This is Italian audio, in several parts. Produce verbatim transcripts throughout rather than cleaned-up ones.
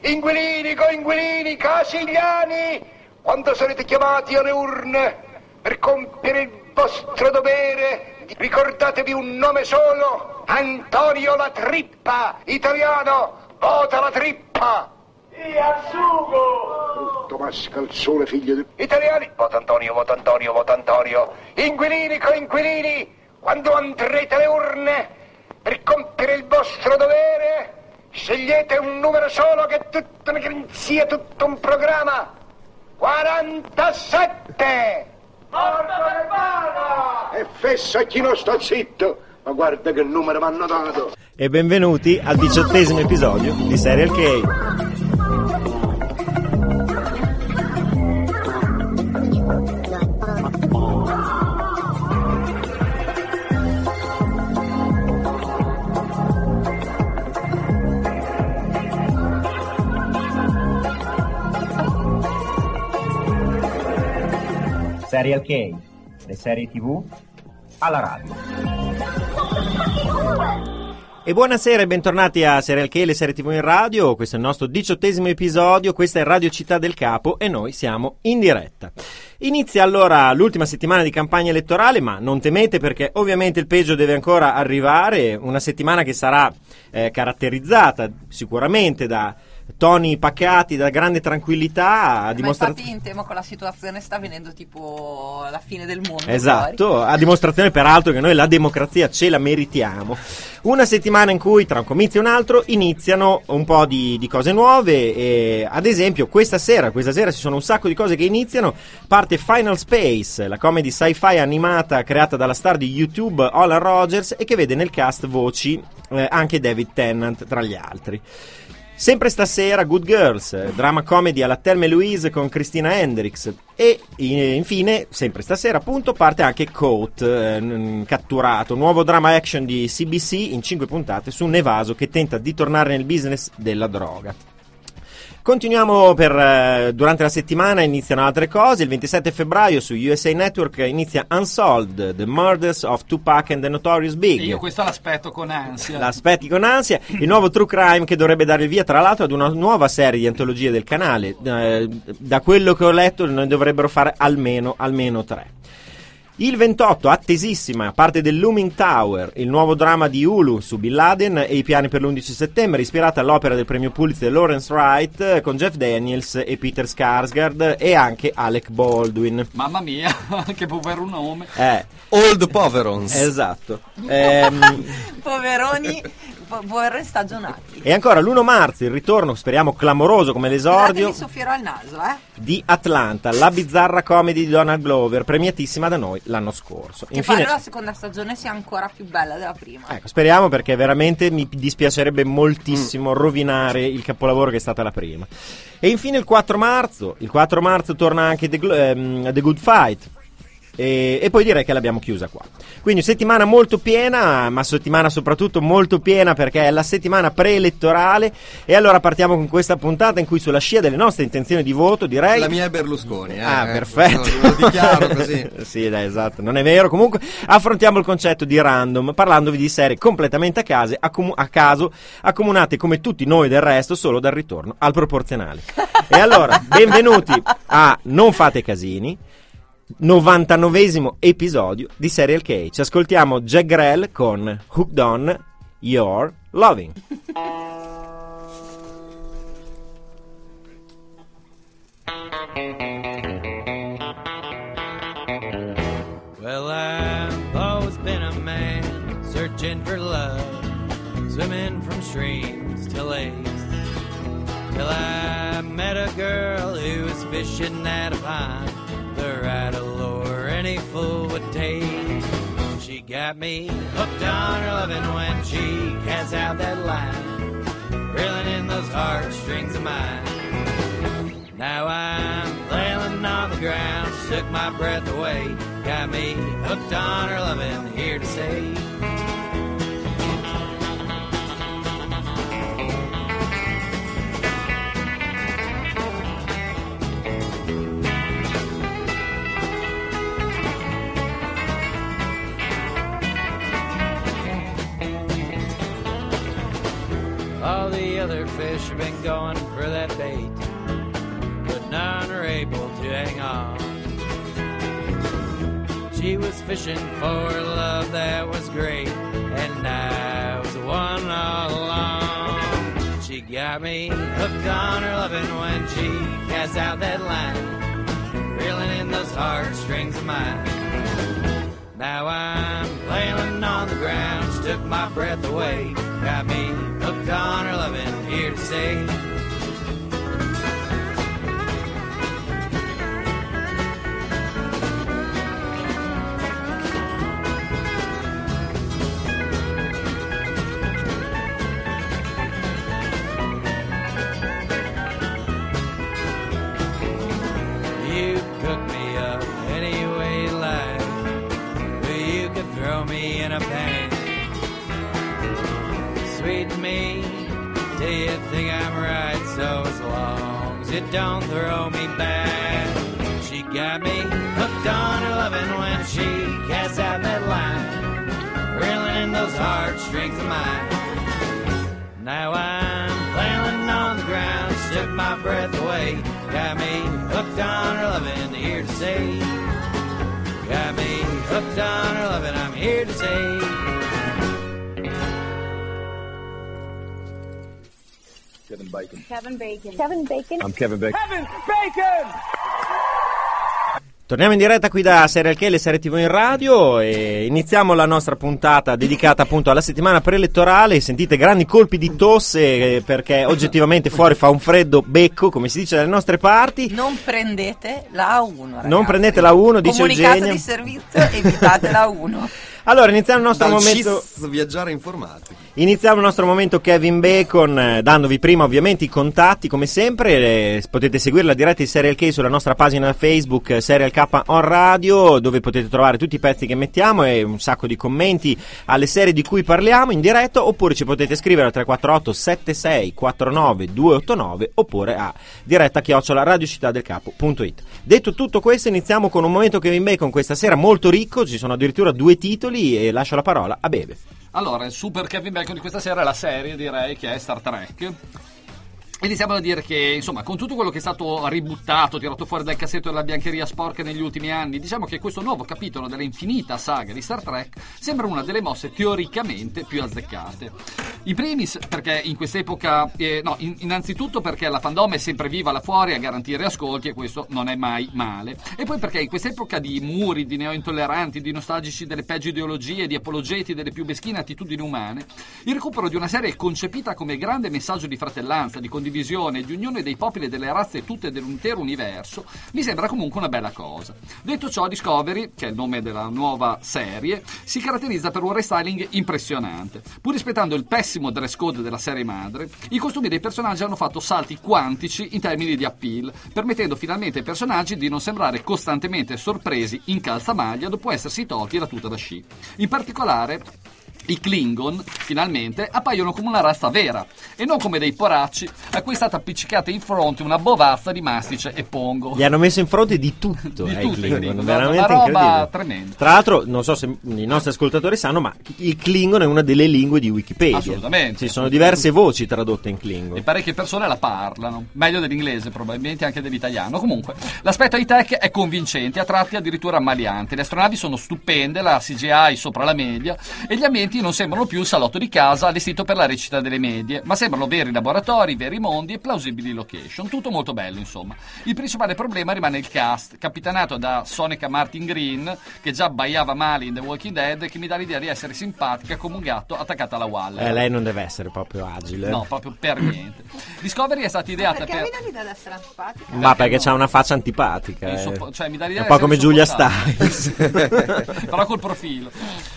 Inquilini, coinquilini, casigliani, quando sarete chiamati alle urne per compiere il vostro dovere, ricordatevi un nome solo: Antonio La Trippa, italiano, vota La Trippa. Io assugo! Brutto mascalzone, figlio di... Italiani, vota Antonio, vota Antonio, vota Antonio. Inquilini, coinquilini, quando andrete alle urne per compiere il vostro dovere, scegliete un numero solo che è tutta una garanzia, tutto un programma. quarantasette! Porta del Bana! E fessa chi non sta zitto, ma guarda che numero mi hanno dato. E benvenuti al diciottesimo episodio di Serial K. Serial K, le serie tv alla radio. E buonasera e bentornati a Serial K, le serie tv in radio. Questo è il nostro diciottesimo episodio, questa è Radio Città del Capo e noi siamo in diretta. Inizia allora l'ultima settimana di campagna elettorale, ma non temete perché ovviamente il peggio deve ancora arrivare, una settimana che sarà eh, caratterizzata sicuramente da toni pacati, da grande tranquillità, a dimostrazione. Ma infatti in tema con la situazione sta venendo tipo la fine del mondo. Esatto, fuori. A dimostrazione peraltro che noi la democrazia ce la meritiamo. Una settimana in cui tra un comizio e un altro iniziano un po' di, di cose nuove, e, ad esempio questa sera, questa sera ci sono un sacco di cose che iniziano. Parte Final Space, la comedy sci-fi animata creata dalla star di YouTube Ola Rogers e che vede nel cast voci eh, anche David Tennant tra gli altri. Sempre stasera Good Girls, drama comedy alla Thelma e Louise con Christina Hendricks. E infine, sempre stasera appunto, parte anche Caught, eh, catturato, nuovo drama action di C B C in cinque puntate su un evaso che tenta di tornare nel business della droga. Continuiamo per eh, durante la settimana iniziano altre cose. Il ventisette febbraio su U S A Network inizia Unsolved, The Murders of Tupac and the Notorious Big. E io questo l'aspetto con ansia. L'aspetti con ansia. Il nuovo True Crime che dovrebbe dare il via tra l'altro ad una nuova serie di antologie del canale. Eh, da quello che ho letto ne dovrebbero fare almeno, almeno tre. Il ventotto, attesissima, parte del Looming Tower, il nuovo dramma di Hulu su Bin Laden e i piani per l'undici settembre, ispirata all'opera del premio Pulitzer Lawrence Wright, con Jeff Daniels e Peter Skarsgård e anche Alec Baldwin. Mamma mia, che povero nome. Eh. Old Poverons. Esatto. Ehm... Poveroni, po- poveroni stagionati. E ancora l'primo marzo il ritorno, speriamo clamoroso come l'esordio, mi soffierò al naso, eh? di Atlanta, la bizzarra comedy di Donald Glover, premiatissima da noi l'anno scorso. Che Infine, pare la seconda stagione sia ancora più bella della prima. ecco, speriamo, perché veramente mi dispiacerebbe moltissimo mm. rovinare il capolavoro che è stata la prima. E infine il quattro marzo, il quattro marzo torna anche The, um, The Good Fight. E, e poi direi che l'abbiamo chiusa qua. Quindi settimana molto piena, ma settimana soprattutto molto piena perché è la settimana preelettorale. E allora partiamo con questa puntata in cui, sulla scia delle nostre intenzioni di voto, direi la mia è Berlusconi, eh, ah eh, perfetto, lo, lo dichiaro così. Sì, dai, esatto, non è vero. Comunque affrontiamo il concetto di random parlandovi di serie completamente a, case, accom- a caso, accomunate come tutti noi del resto solo dal ritorno al proporzionale. E allora benvenuti a Non fate casini, novantanovesimo episodio di Serial K. Ci ascoltiamo Jack Grell con Hooked on Your Loving. Well, I've always been a man searching for love, swimming from streams to lakes, till I met a girl who was fishing at a pond, the right allure any fool would take. She got me hooked on her loving when she casts out that line, reeling in those heartstrings of mine. Now I'm flailing on the ground, she took my breath away, got me hooked on her loving, here to stay. All the other fish have been going for that bait, but none are able to hang on. She was fishing for love that was great, and I was the one all along. She got me hooked on her loving when she cast out that line, reeling in those heartstrings of mine. Now I'm flailing on the ground, she took my breath away, got me hooked on her loving, here to stay. In a pan, sweet me, do you think I'm right? So as long as you don't throw me back. She got me hooked on her loving when she cast out that line, reeling in those heartstrings of mine. Now I'm flailing on the ground, she took my breath away, got me hooked on her loving, here to stay. Got me hooked on her loving, I'm here to say. Kevin Bacon. Kevin Bacon. Kevin Bacon. I'm Kevin Bacon. Kevin Bacon! Torniamo in diretta qui da Serial K, le serie tivù in radio, e iniziamo la nostra puntata dedicata appunto alla settimana preelettorale. Sentite grandi colpi di tosse eh, perché oggettivamente fuori fa un freddo becco, come si dice dalle nostre parti. Non prendete la A uno, ragazzi. Non prendete la A uno, dice Comunicato Eugenia. di servizio, evitate la A uno. Allora, iniziamo il nostro Dal momento. C I S viaggiare informati. Iniziamo il nostro momento Kevin Bacon, eh, dandovi prima ovviamente i contatti, come sempre. Eh, potete seguire la diretta di Serial K sulla nostra pagina Facebook eh, Serial K on Radio, dove potete trovare tutti i pezzi che mettiamo e un sacco di commenti alle serie di cui parliamo in diretta, oppure ci potete scrivere al tre quattro otto sette sei quattro nove due otto nove oppure a diretta chiocciola radiocittadelcapo punto it. Detto tutto questo, iniziamo con un momento Kevin Bacon questa sera molto ricco, ci sono addirittura due titoli e lascio la parola a Bebe. Allora, il super Kevin Bacon di questa sera è la serie, direi, che è Star Trek. Iniziamo a dire che, insomma, con tutto quello che è stato ributtato, tirato fuori dal cassetto della biancheria sporca negli ultimi anni, diciamo che questo nuovo capitolo della infinita saga di Star Trek sembra una delle mosse teoricamente più azzeccate. In primis perché in quest'epoca, eh, no, in, innanzitutto perché la fandom è sempre viva là fuori a garantire ascolti, e questo non è mai male. E poi perché in quest'epoca di muri, di neointolleranti, di nostalgici delle peggio ideologie, di apologeti delle più meschine attitudini umane, il recupero di una serie concepita come grande messaggio di fratellanza, di condivisione, di unione dei popoli e delle razze tutte dell'intero universo, mi sembra comunque una bella cosa. Detto ciò, Discovery, che è il nome della nuova serie, si caratterizza per un restyling impressionante. Pur rispettando il pessimo dress code della serie madre, i costumi dei personaggi hanno fatto salti quantici in termini di appeal, permettendo finalmente ai personaggi di non sembrare costantemente sorpresi in calzamaglia dopo essersi tolti la tuta da sci. In particolare, i Klingon, finalmente, appaiono come una razza vera, e non come dei poracci a cui è stata appiccicata in fronte una bovazza di mastice e pongo. Gli hanno messo in fronte di tutto, Di eh, tutto, i Klingon, Klingon, veramente una roba incredibile. tremenda. Tra l'altro, non so se i nostri ascoltatori sanno, ma il Klingon è una delle lingue di Wikipedia. Assolutamente. Ci sono diverse voci tradotte in Klingon. E parecchie persone la parlano, meglio dell'inglese probabilmente, anche dell'italiano. Comunque, l'aspetto high-tech è convincente, a tratti addirittura ammaliante. Le astronavi sono stupende, la C G I sopra la media, e gli ambienti non sembrano più il salotto di casa allestito per la recita delle medie, ma sembrano veri laboratori, veri mondi e plausibili location. Tutto molto bello, insomma. Il principale problema rimane il cast, capitanato da Soneca Martin Green, che già abbaiava male in The Walking Dead e che mi dà l'idea di essere simpatica come un gatto attaccato alla Waller. Eh, lei non deve essere proprio agile. No, proprio per niente. Discovery è stata ideata Perché per... mi dà l'idea di essere antipatica? Ma perché c'ha una faccia antipatica. Eh. Insoppo- cioè, mi dà l'idea È un po' di come essere Giulia insopportabile. Stiles. Però col profilo.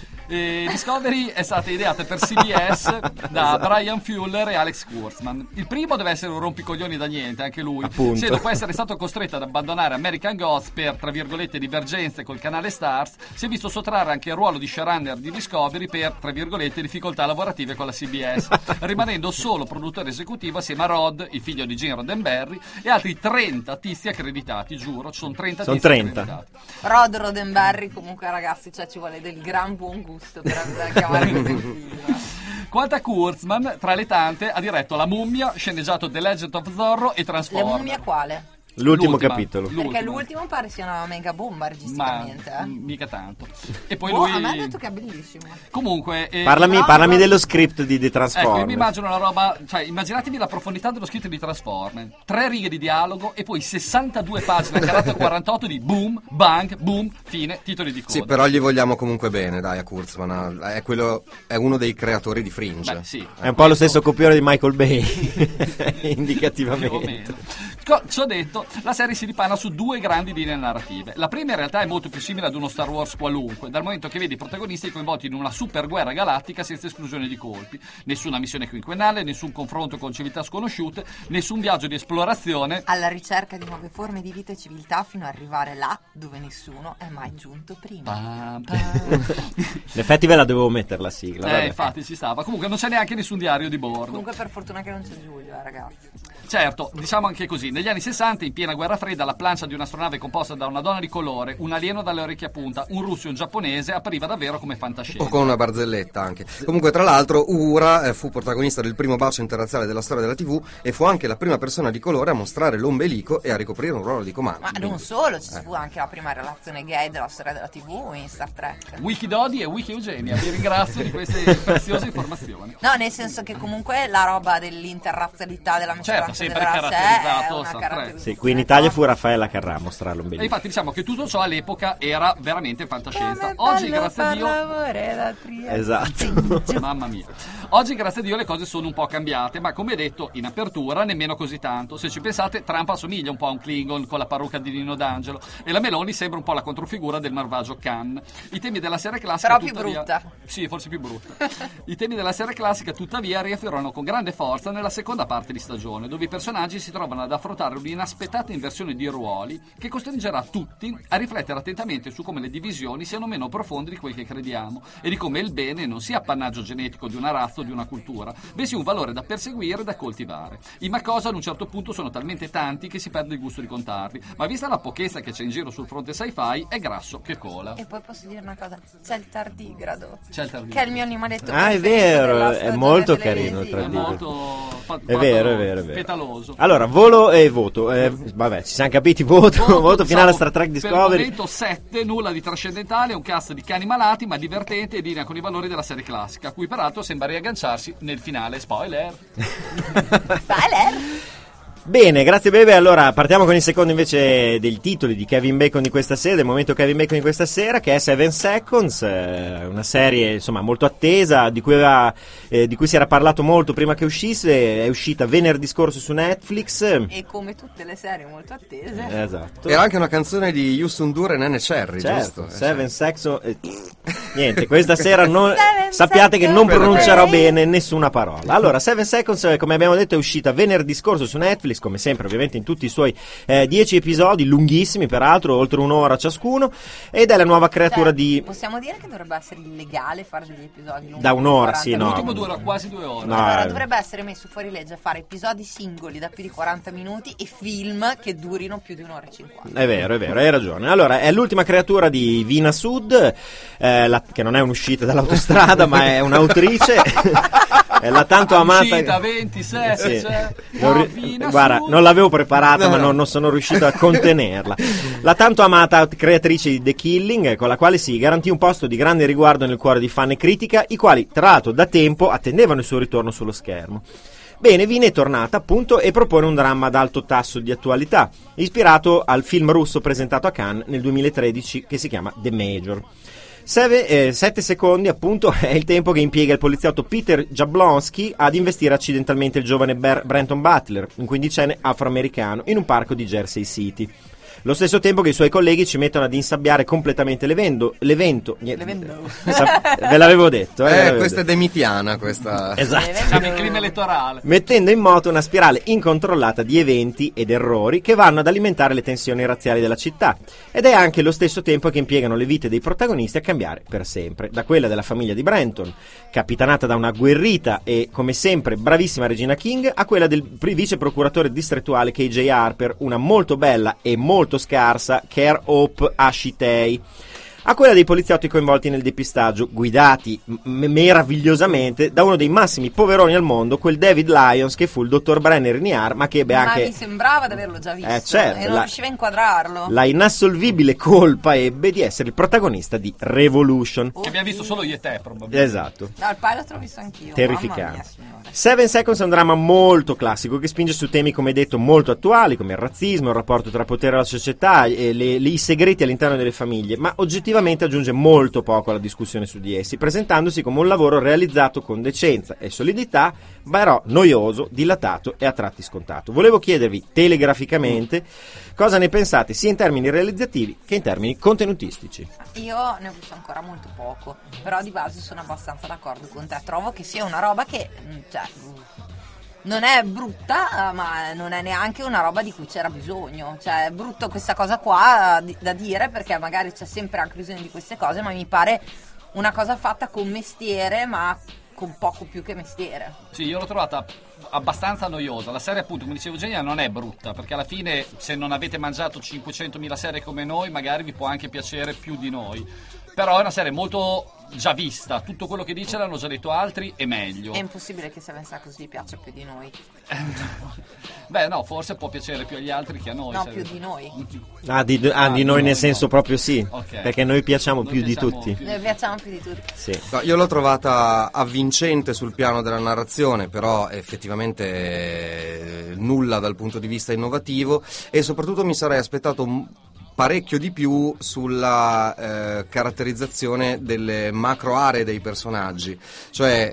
E Discovery è stata ideata per C B S da Brian Fuller e Alex Kurtzman. Il primo deve essere un rompicoglioni da niente, anche lui. Appunto. Se dopo essere stato costretto ad abbandonare American Gods per, tra virgolette, divergenze col canale Stars, si è visto sottrarre anche il ruolo di showrunner di Discovery per, tra virgolette, difficoltà lavorative con la C B S, rimanendo solo produttore esecutivo assieme a Rod, il figlio di Gene Roddenberry, e altri trenta tizi accreditati, giuro, ci sono trenta Sono tizi trenta. accreditati. Rod Roddenberry, comunque, ragazzi, cioè ci vuole del gran buon gusto per andare a chiamare così il figlio. Quanto a Kurtzman, tra le tante, ha diretto La Mummia, sceneggiato The Legend of Zorro e Le Transformers. mummie quale? L'ultimo L'ultima. capitolo. L'ultima. Perché l'ultimo pare sia una mega bomba Ma registicamente. eh. m- mica tanto. E poi Boh, lui... a me ha detto che è bellissimo. Comunque... eh, Parlami, no, parlami no. dello script di The Ecco, io mi Transformers. immagino una roba, cioè immaginatevi la profondità dello scritto di Transformers, tre righe di dialogo e poi sessantadue pagine a carattere quarantotto di boom, bang, boom, fine, titoli di coda. Sì, però gli vogliamo comunque bene, dai, a Kurtzman. È, quello, è uno dei creatori di Fringe. Beh, sì. È un po' lo stesso copione di Michael Bay, Più o indicativamente. meno. Co- Ciò detto, la serie si ripana su due grandi linee narrative. La prima in realtà è molto più simile ad uno Star Wars qualunque, dal momento che vede i protagonisti coinvolti in una super guerra galattica senza esclusione di colpi. Nessuna missione quinquennale, nessun confronto con civiltà sconosciute, nessun viaggio di esplorazione. Alla ricerca di nuove forme di vita e civiltà fino ad arrivare là dove nessuno è mai giunto prima. Pam, pam. In effetti ve la dovevo mettere la sigla. Eh, vabbè. infatti ci stava. Comunque non c'è neanche nessun diario di bordo. Comunque per fortuna che non c'è Giulio, eh, ragazzi. Certo, diciamo anche così, negli anni sessanta, in piena guerra fredda, la plancia di un'astronave composta da una donna di colore, un alieno dalle orecchie a punta, un russo e un giapponese appariva davvero come fantascienza. O con una barzelletta anche. Comunque, tra l'altro, Uhura eh, fu protagonista del primo bacio interrazziale della storia della tivù e fu anche la prima persona di colore a mostrare l'ombelico e a ricoprire un ruolo di comando. Ma non solo, ci fu anche la prima relazione gay della storia della tivù in Star Trek. Wiki Dodi e Wiki Eugenia, vi ringrazio di queste preziose informazioni. No, nel senso che comunque la roba dell'interrazzialità, della Certo, minoranza sempre della razza caratterizzato è una Star Trek. caratterizzazione Sì, qui in Italia fu Raffaella Carrà a mostrare E l'ombelico. infatti diciamo che tutto ciò all'epoca era veramente fantascienza. Oggi, grazie a Dio... Esatto. Mamma mia. Oggi, grazie a Dio, le cose sono un po' cambiate, ma come detto in apertura nemmeno così tanto. Se ci pensate, Trump assomiglia un po' a un Klingon con la parrucca di Nino D'Angelo e la Meloni sembra un po' la controfigura del malvagio Khan. I temi della serie classica Però più tuttavia... brutta. Sì, forse più brutta. I temi della serie classica tuttavia riaffiorano con grande forza nella seconda parte di stagione, dove i personaggi si trovano ad affrontare un'inaspettata inversione di ruoli che costringerà tutti a riflettere attentamente su come le divisioni siano meno profonde di quel che crediamo e di come il bene non sia appannaggio genetico di una razza o di una cultura, bensì un valore da perseguire e da coltivare. I Macosa ad un certo punto sono talmente tanti che si perde il gusto di contarli, ma vista la pochezza che c'è in giro sul fronte sci-fi è grasso che cola. E poi posso dire una cosa, c'è il tardigrado, C'è il tardigrado. che è il mio animaletto Ah, è preferito della vero, è stagione molto televisiva. carino il È tardigrado. molto fa- È vero, è vero, è vero. petaloso. Allora, volo e voto. Eh, vabbè, ci siamo capiti, voto, voto, finale a Star Trek Per il Discovery. momento sette, nulla di trascendentale, un cast di cani malati ma divertente e in linea con i valori della serie classica, a cui peraltro sembra riagganciarsi nel finale. Spoiler! Spoiler! Bene, grazie Bebe. Allora partiamo con il secondo invece dei titoli di Kevin Bacon di questa sera, del momento Kevin Bacon di questa sera, che è Seven Seconds, eh, una serie insomma molto attesa, di cui, aveva, eh, di cui si era parlato molto prima che uscisse. È uscita venerdì scorso su Netflix. E come tutte le serie molto attese. Esatto. Era anche una canzone di Houston Dur e Nene Cherry, Certo, giusto? Eh, Seven Seconds. eh, niente, questa sera non, Seven sappiate che non Seconds. pronuncerò bene nessuna parola. Allora, Seven Seconds, eh, come abbiamo detto, è uscita venerdì scorso su Netflix, come sempre ovviamente in tutti i suoi eh, dieci episodi, lunghissimi peraltro, oltre un'ora ciascuno, ed è la nuova creatura Cioè, di... possiamo dire che dovrebbe essere illegale fare degli episodi lunghi Da un'ora, di sì, quaranta no. L'ultimo minuti. dura quasi due ore. No, Allora eh. dovrebbe essere messo fuori legge fare episodi singoli da più di quaranta minuti e film che durino più di un'ora e cinquanta. È vero, è vero, hai ragione. Allora, è l'ultima creatura di Vina Sud, eh, la- che non è un'uscita dall'autostrada, ma è un'autrice. È la tanto amata... Uscita ventisette, Sì. cioè, Non ri- Vina Guarda, Sud. non l'avevo preparata, No, ma no. non, non sono riuscito a contenerla. La tanto amata creatrice di The Killing, con la quale si garantì un posto di grande riguardo nel cuore di fan e critica, i quali, tra l'altro, da tempo attendevano il suo ritorno sullo schermo. Bene, Vina è tornata appunto e propone un dramma ad alto tasso di attualità, ispirato al film russo presentato a Cannes nel duemilatredici che si chiama The Major. Seve, eh, sette secondi appunto è il tempo che impiega il poliziotto Peter Jablonski ad investire accidentalmente il giovane Ber- Brenton Butler, un quindicenne afroamericano, in un parco di Jersey City. Lo stesso tempo che i suoi colleghi ci mettono ad insabbiare completamente l'evento. l'evento niente, L'evento. sa- ve l'avevo detto. Eh, ve Eh, l'avevo questa è detto. demitiana, questa. Esatto. Siamo in clima elettorale. Mettendo in moto una spirale incontrollata di eventi ed errori che vanno ad alimentare le tensioni razziali della città, ed è anche lo stesso tempo che impiegano le vite dei protagonisti a cambiare per sempre, da quella della famiglia di Brenton, capitanata da una agguerrita e come sempre bravissima Regina King, a quella del pri- vice procuratore distrettuale K J Harper, una molto bella e molto scarsa Care Hope Ashitei. a quella dei poliziotti coinvolti nel depistaggio, guidati m- meravigliosamente da uno dei massimi poveroni al mondo, quel David Lyons che fu il dottor Brenner in I A R, ma che ebbe Ma anche... mi sembrava di averlo già visto Eh, certo, e non la- riusciva a inquadrarlo. La inassolvibile colpa ebbe di essere il protagonista di Revolution. Che abbiamo visto solo io e te, probabilmente. Esatto. No, il pilot l'ho visto anch'io. Mamma Terrificante. mia, signore. Seven Seconds è un dramma molto classico che spinge su temi, come detto, molto attuali, come il razzismo, il rapporto tra potere e la società, e le, le- i segreti all'interno delle famiglie, ma oggettivamente aggiunge molto poco alla discussione su di essi, presentandosi come un lavoro realizzato con decenza e solidità, però noioso, dilatato e a tratti scontato. Volevo chiedervi telegraficamente cosa ne pensate sia in termini realizzativi che in termini contenutistici. Io ne ho visto ancora molto poco, però di base sono abbastanza d'accordo con te. Trovo che sia una roba che, mh, cioè, mh, non è brutta, ma non è neanche una roba di cui c'era bisogno. Cioè, è brutto questa cosa qua di- da dire, perché magari c'è sempre anche bisogno di queste cose, ma mi pare una cosa fatta con mestiere, ma con poco più che mestiere. Sì, io l'ho trovata abbastanza noiosa. La serie, appunto, come dicevo Eugenia, non è brutta, perché alla fine, se non avete mangiato cinquecentomila serie come noi, magari vi può anche piacere più di noi. Però è una serie molto già vista, tutto quello che dice l'hanno già detto altri e meglio. È impossibile che Seven Seconds vi piaccia più di noi. Beh, no, forse può piacere più agli altri che a noi. No, se- più di noi. Ah, di, ah, Ah, di di noi noi nel no. senso proprio sì, Ok. perché noi piacciamo Noi più di piacciamo tutti. più Noi piacciamo più di tutti. Sì. No, io l'ho trovata avvincente sul piano della narrazione, però effettivamente eh, nulla dal punto di vista innovativo, e soprattutto mi sarei aspettato un parecchio di più sulla eh, caratterizzazione delle macro aree dei personaggi, cioè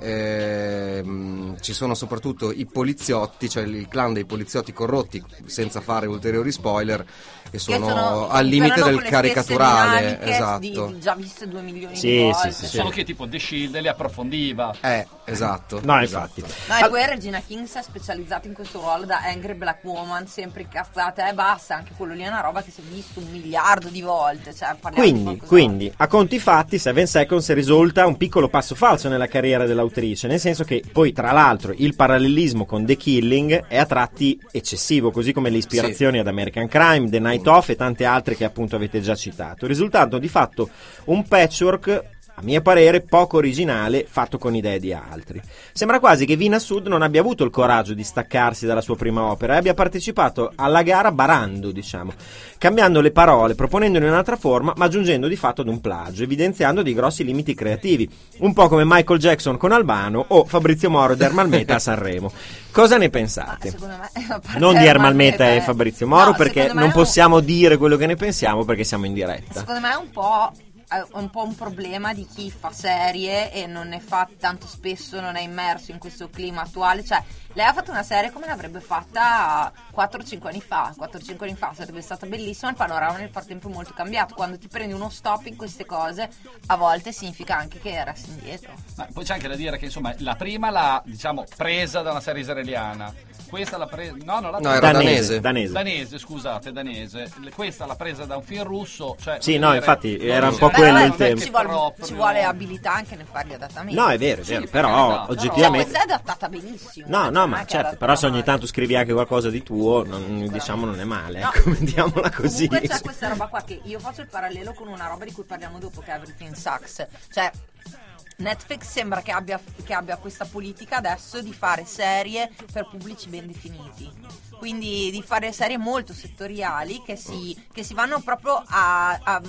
ehm, ci sono soprattutto i poliziotti, cioè il clan dei poliziotti corrotti, senza fare ulteriori spoiler, che sono, Che sono- al limite operano del con le stesse caricaturale, dinamiche esatto. di, di già viste due milioni Sì, di sì, volte. sì, Solo che tipo The Shield li approfondiva. Eh, esatto. No, esatto. infatti. No, e poi Regina King si è specializzata in questo ruolo da angry black woman, sempre incazzata, e basta, anche quello lì è una roba che si è visto un miliardo di volte, cioè parliamo di Quindi, qualcosa- quindi, a conti fatti, Seven Seconds risulta un piccolo passo falso nella carriera dell'autrice, nel senso che poi, tra l'altro, il parallelismo con The Killing è a tratti eccessivo, così come le ispirazioni ad American Crime, The Night Of e tante altre che appunto avete già citato, risultando di fatto un patchwork, a mio parere, poco originale, fatto con idee di altri. Sembra quasi che Vina Sud non abbia avuto il coraggio di staccarsi dalla sua prima opera e abbia partecipato alla gara barando, diciamo, cambiando le parole, proponendone un'altra forma, ma giungendo di fatto ad un plagio, evidenziando dei grossi limiti creativi, un po' come Michael Jackson con Albano o Fabrizio Moro ed Ermal Meta a Sanremo. Cosa ne pensate? Ma secondo me, a parte Non di Ermal Meta Meta e è- Fabrizio Moro, No, perché secondo me non è un- possiamo dire quello che ne pensiamo perché siamo in diretta. Secondo me è un po', è un po' un problema di chi fa serie e non ne fa tanto spesso, non è immerso in questo clima attuale. Cioè, lei ha fatto una serie come l'avrebbe fatta quattro cinque anni fa. quattro cinque anni fa sarebbe stata bellissima, il panorama nel frattempo è molto cambiato. Quando ti prendi uno stop in queste cose, a volte significa anche che resti indietro. Ma poi c'è anche da dire che, insomma, la prima l'ha, diciamo, presa da una serie israeliana. Questa l'ha presa... No, non l'ha No, era Danese, danese. danese. Danese, scusate, danese. Le- Questa l'ha presa da un film russo, cioè... Sì, voglio no, dire, infatti, non era un c'è- po' eh, quello non il è tema. che Ci vuole, proprio- ci vuole abilità anche nel fare gli adattamenti. No, è vero, è vero, Sì, però per carità. Però oggettivamente... questa è adattata benissimo. No, cioè, no, non ma è che è certo, adattata però se ogni male. tanto scrivi anche qualcosa di tuo, non, diciamo non è male, No. ecco, mettiamola così. Comunque c'è questa roba qua che io faccio il parallelo con una roba di cui parliamo dopo, che è Everything Sucks. Cioè, Netflix sembra che abbia, che abbia questa politica adesso di fare serie per pubblici ben definiti. Quindi di fare serie molto settoriali che si, che si vanno proprio a, a,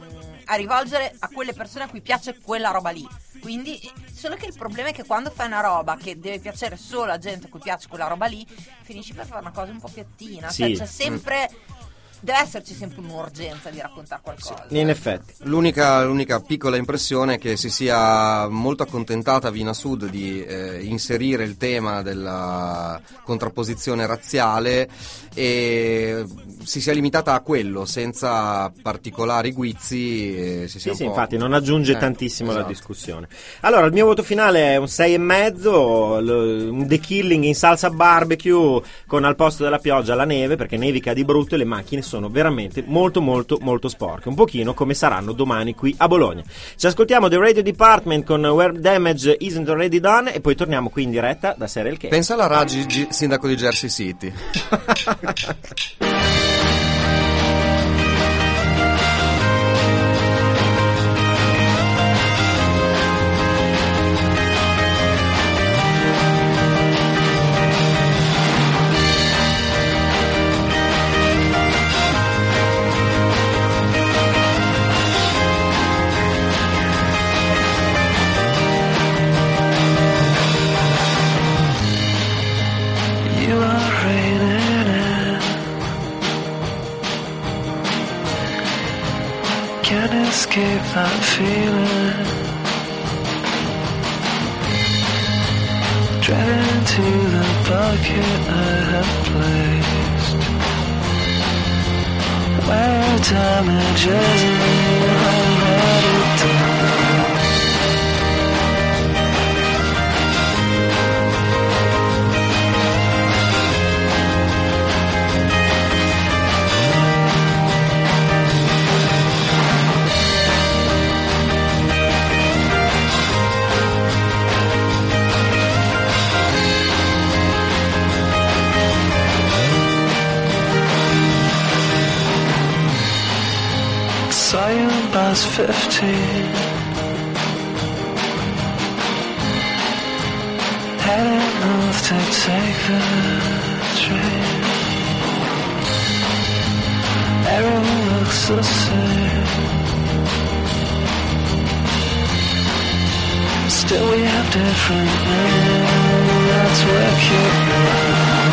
a rivolgere a quelle persone a cui piace quella roba lì. Quindi, solo che il problema è che quando fai una roba che deve piacere solo a gente a cui piace quella roba lì, finisci per fare una cosa un po' piattina. Sì. Cioè, c'è sempre... Deve esserci sempre un'urgenza di raccontare qualcosa. In effetti. L'unica, l'unica piccola impressione è che si sia molto accontentata Vina Sud di eh, inserire il tema della contrapposizione razziale e si sia limitata a quello, senza particolari guizzi. E si sia Sì, sì, un po'... infatti non aggiunge Eh, tantissimo alla esatto. discussione. Allora, il mio voto finale è un sei e mezzo, lo- un The Killing in salsa barbecue con al posto della pioggia la neve, perché nevica di brutto e le macchine sono veramente molto molto molto sporche, un pochino come saranno domani qui a Bologna. Ci ascoltiamo The Radio Department con Where Damage Isn't Already Done e poi torniamo qui in diretta da Serial Case. Pensa alla Raggi, G- sindaco di Jersey City. feeling. Driven into the bucket I have placed, where damages me, I let it down. Saw you when I was fifteen, hadn't moved to take the train. Everyone looks the same, still we have different names. That's wicked.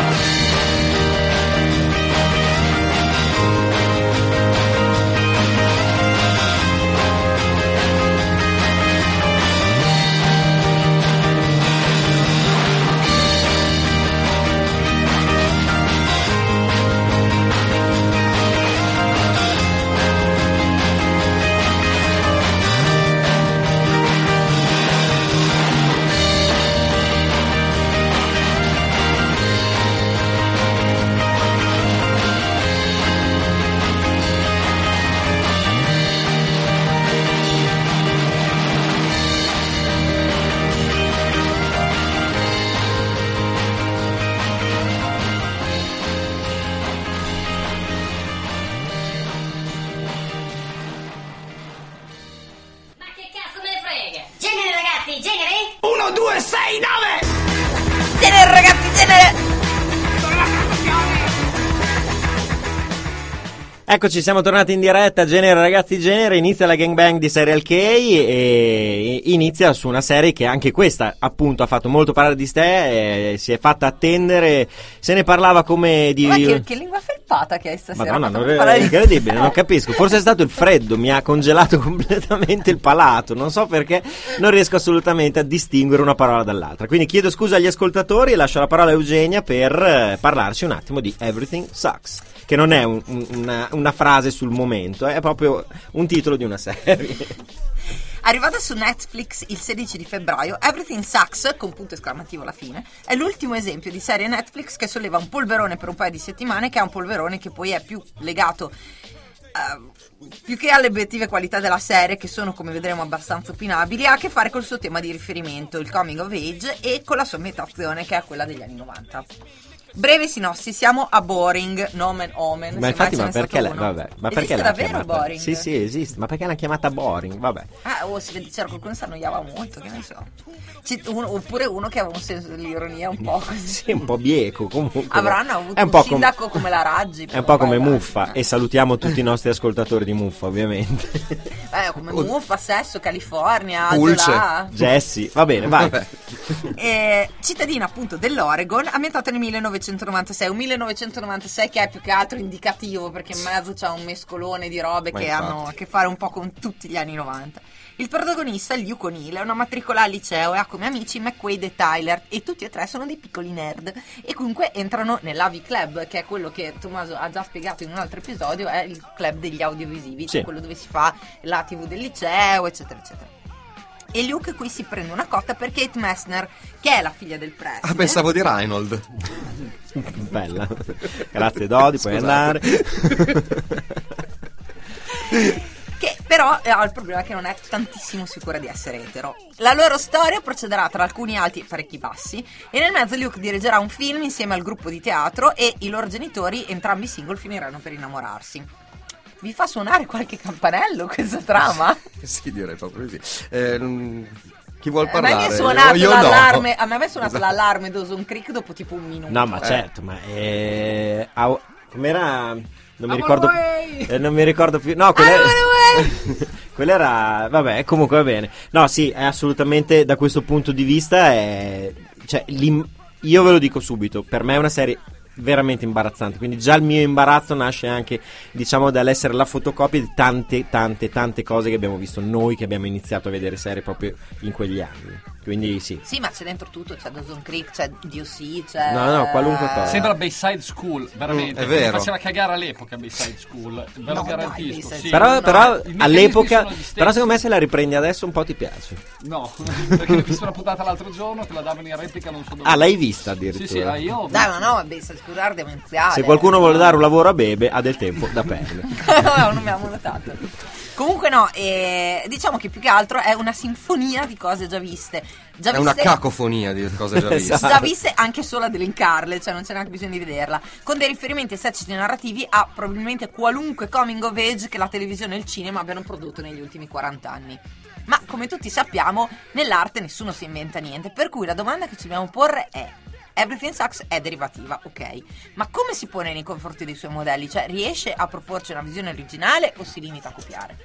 Genere ragazzi, genere! Eccoci, siamo tornati in diretta. Genere ragazzi, genere. Inizia la gangbang di Serial K e inizia su una serie che anche questa appunto ha fatto molto parlare di sé, e si è fatta attendere. Se ne parlava come di... Ma che, che lingua felpata che hai stasera. Madonna, non è incredibile, non capisco. Forse è stato il freddo, mi ha congelato completamente il palato. Non so perché, non riesco assolutamente a distinguere una parola dall'altra. Quindi chiedo scusa agli ascoltatori e lascio la parola a Eugenia per eh, parlarci un attimo di Everything Sucks, che non è un, un, una, una frase sul momento, è proprio un titolo di una serie. Arrivata su Netflix il sedici di febbraio, Everything Sucks, con punto esclamativo alla fine, è l'ultimo esempio di serie Netflix che solleva un polverone per un paio di settimane, che è un polverone che poi è più legato uh, più che alle obiettive qualità della serie, che sono, come vedremo, abbastanza opinabili, ha a che fare col suo tema di riferimento, il coming of age, e con la sua ambientazione, che è quella degli anni novanta. Breve sinossi, siamo a Boring, nomen omen. Ma infatti, ma perché la, vabbè, ma perché esiste l'ha davvero chiamata? Boring? Sì, sì, esiste, ma perché l'ha chiamata Boring? Vabbè. Ah, oh, si vede, c'era qualcuno che si annoiava molto, che ne so. C- uno, oppure uno che aveva un senso dell'ironia un po' così. Sì, un po' bieco comunque. Avranno avuto è un, un, po' sindaco com- come la Raggi. È un po' come vai, Muffa, vai. e salutiamo tutti i nostri ascoltatori di Muffa, ovviamente. Eh, come Muffa, Sesso, California, Pulce, Algelà. Jessie, va bene, vai. E, cittadina appunto dell'Oregon, ambientata nel millenovecentonovantasei, un millenovecentonovantasei che è più che altro indicativo, perché in mezzo c'è un mescolone di robe Ma che infatti. hanno a che fare un po' con tutti gli anni novanta. Il protagonista, Luke O'Neill, è una matricola al liceo e ha come amici McQuaid e Tyler, e tutti e tre sono dei piccoli nerd, e comunque entrano nell'A V I Club, che è quello che Tommaso ha già spiegato in un altro episodio, è il club degli audiovisivi, Sì. cioè quello dove si fa la tivù del liceo, eccetera eccetera. E Luke qui si prende una cotta per Kate Messner, che è la figlia del preside. Ah, pensavo di Reinhold. Bella. Grazie Dodi, puoi andare. Che però ha il problema che non è tantissimo sicura di essere etero. La loro storia procederà tra alcuni alti e parecchi bassi, e nel mezzo Luke dirigerà un film insieme al gruppo di teatro, e i loro genitori, entrambi single, finiranno per innamorarsi. Vi fa suonare qualche campanello questa trama? Sì, direi proprio di sì. Eh, non- chi vuol A parlare? me mi è suonato Io l'allarme, no. a me mi è suonato Esatto. l'allarme Dawson Creek dopo tipo un minuto. No, ma Eh. certo, ma eh, ah, com'era? Non mi I'm ricordo. away! Eh, non mi ricordo più. No, quella, I'm away! quella era. Vabbè, comunque va bene. No, sì, è assolutamente, da questo punto di vista è. Cioè, l'im- io ve lo dico subito, per me è una serie veramente imbarazzante, quindi già il mio imbarazzo nasce anche, diciamo, dall'essere la fotocopia di tante tante tante cose che abbiamo visto noi che abbiamo iniziato a vedere serie proprio in quegli anni, quindi sì. Sì, ma c'è dentro tutto, c'è Dawson Creek, c'è D O C, c'è... No, no, qualunque cosa. Sembra Bayside School, veramente. Mm, è vero. Mi faceva cagare all'epoca Bayside School, ve lo No, garantisco. dai, sì. Però, no, però i meccanismi all'epoca, sono gli stessi. però secondo me se la riprendi adesso un po' ti piace. No, perché ho visto una puntata l'altro giorno che la davano in replica, non so dove. Ah, l'hai vista Sì, addirittura? sì, ah, io ho Dai, ma no, Bayside School è demenziale. Se qualcuno vuole dare un lavoro a Bebe ha del tempo da perdere. No, non abbiamo notato. Comunque no, eh, diciamo che più che altro è una sinfonia di cose già viste. Già È una viste- cacofonia di cose già viste. Esatto. già viste anche solo ad elencarle, cioè non c'è neanche bisogno di vederla, con dei riferimenti estetici narrativi a probabilmente qualunque coming of age che la televisione e il cinema abbiano prodotto negli ultimi quaranta anni. Ma come tutti sappiamo, nell'arte nessuno si inventa niente, per cui la domanda che ci dobbiamo porre è: Everything Sucks è derivativa, ok, ma come si pone nei confronti dei suoi modelli? Cioè, riesce a proporci una visione originale o si limita a copiare?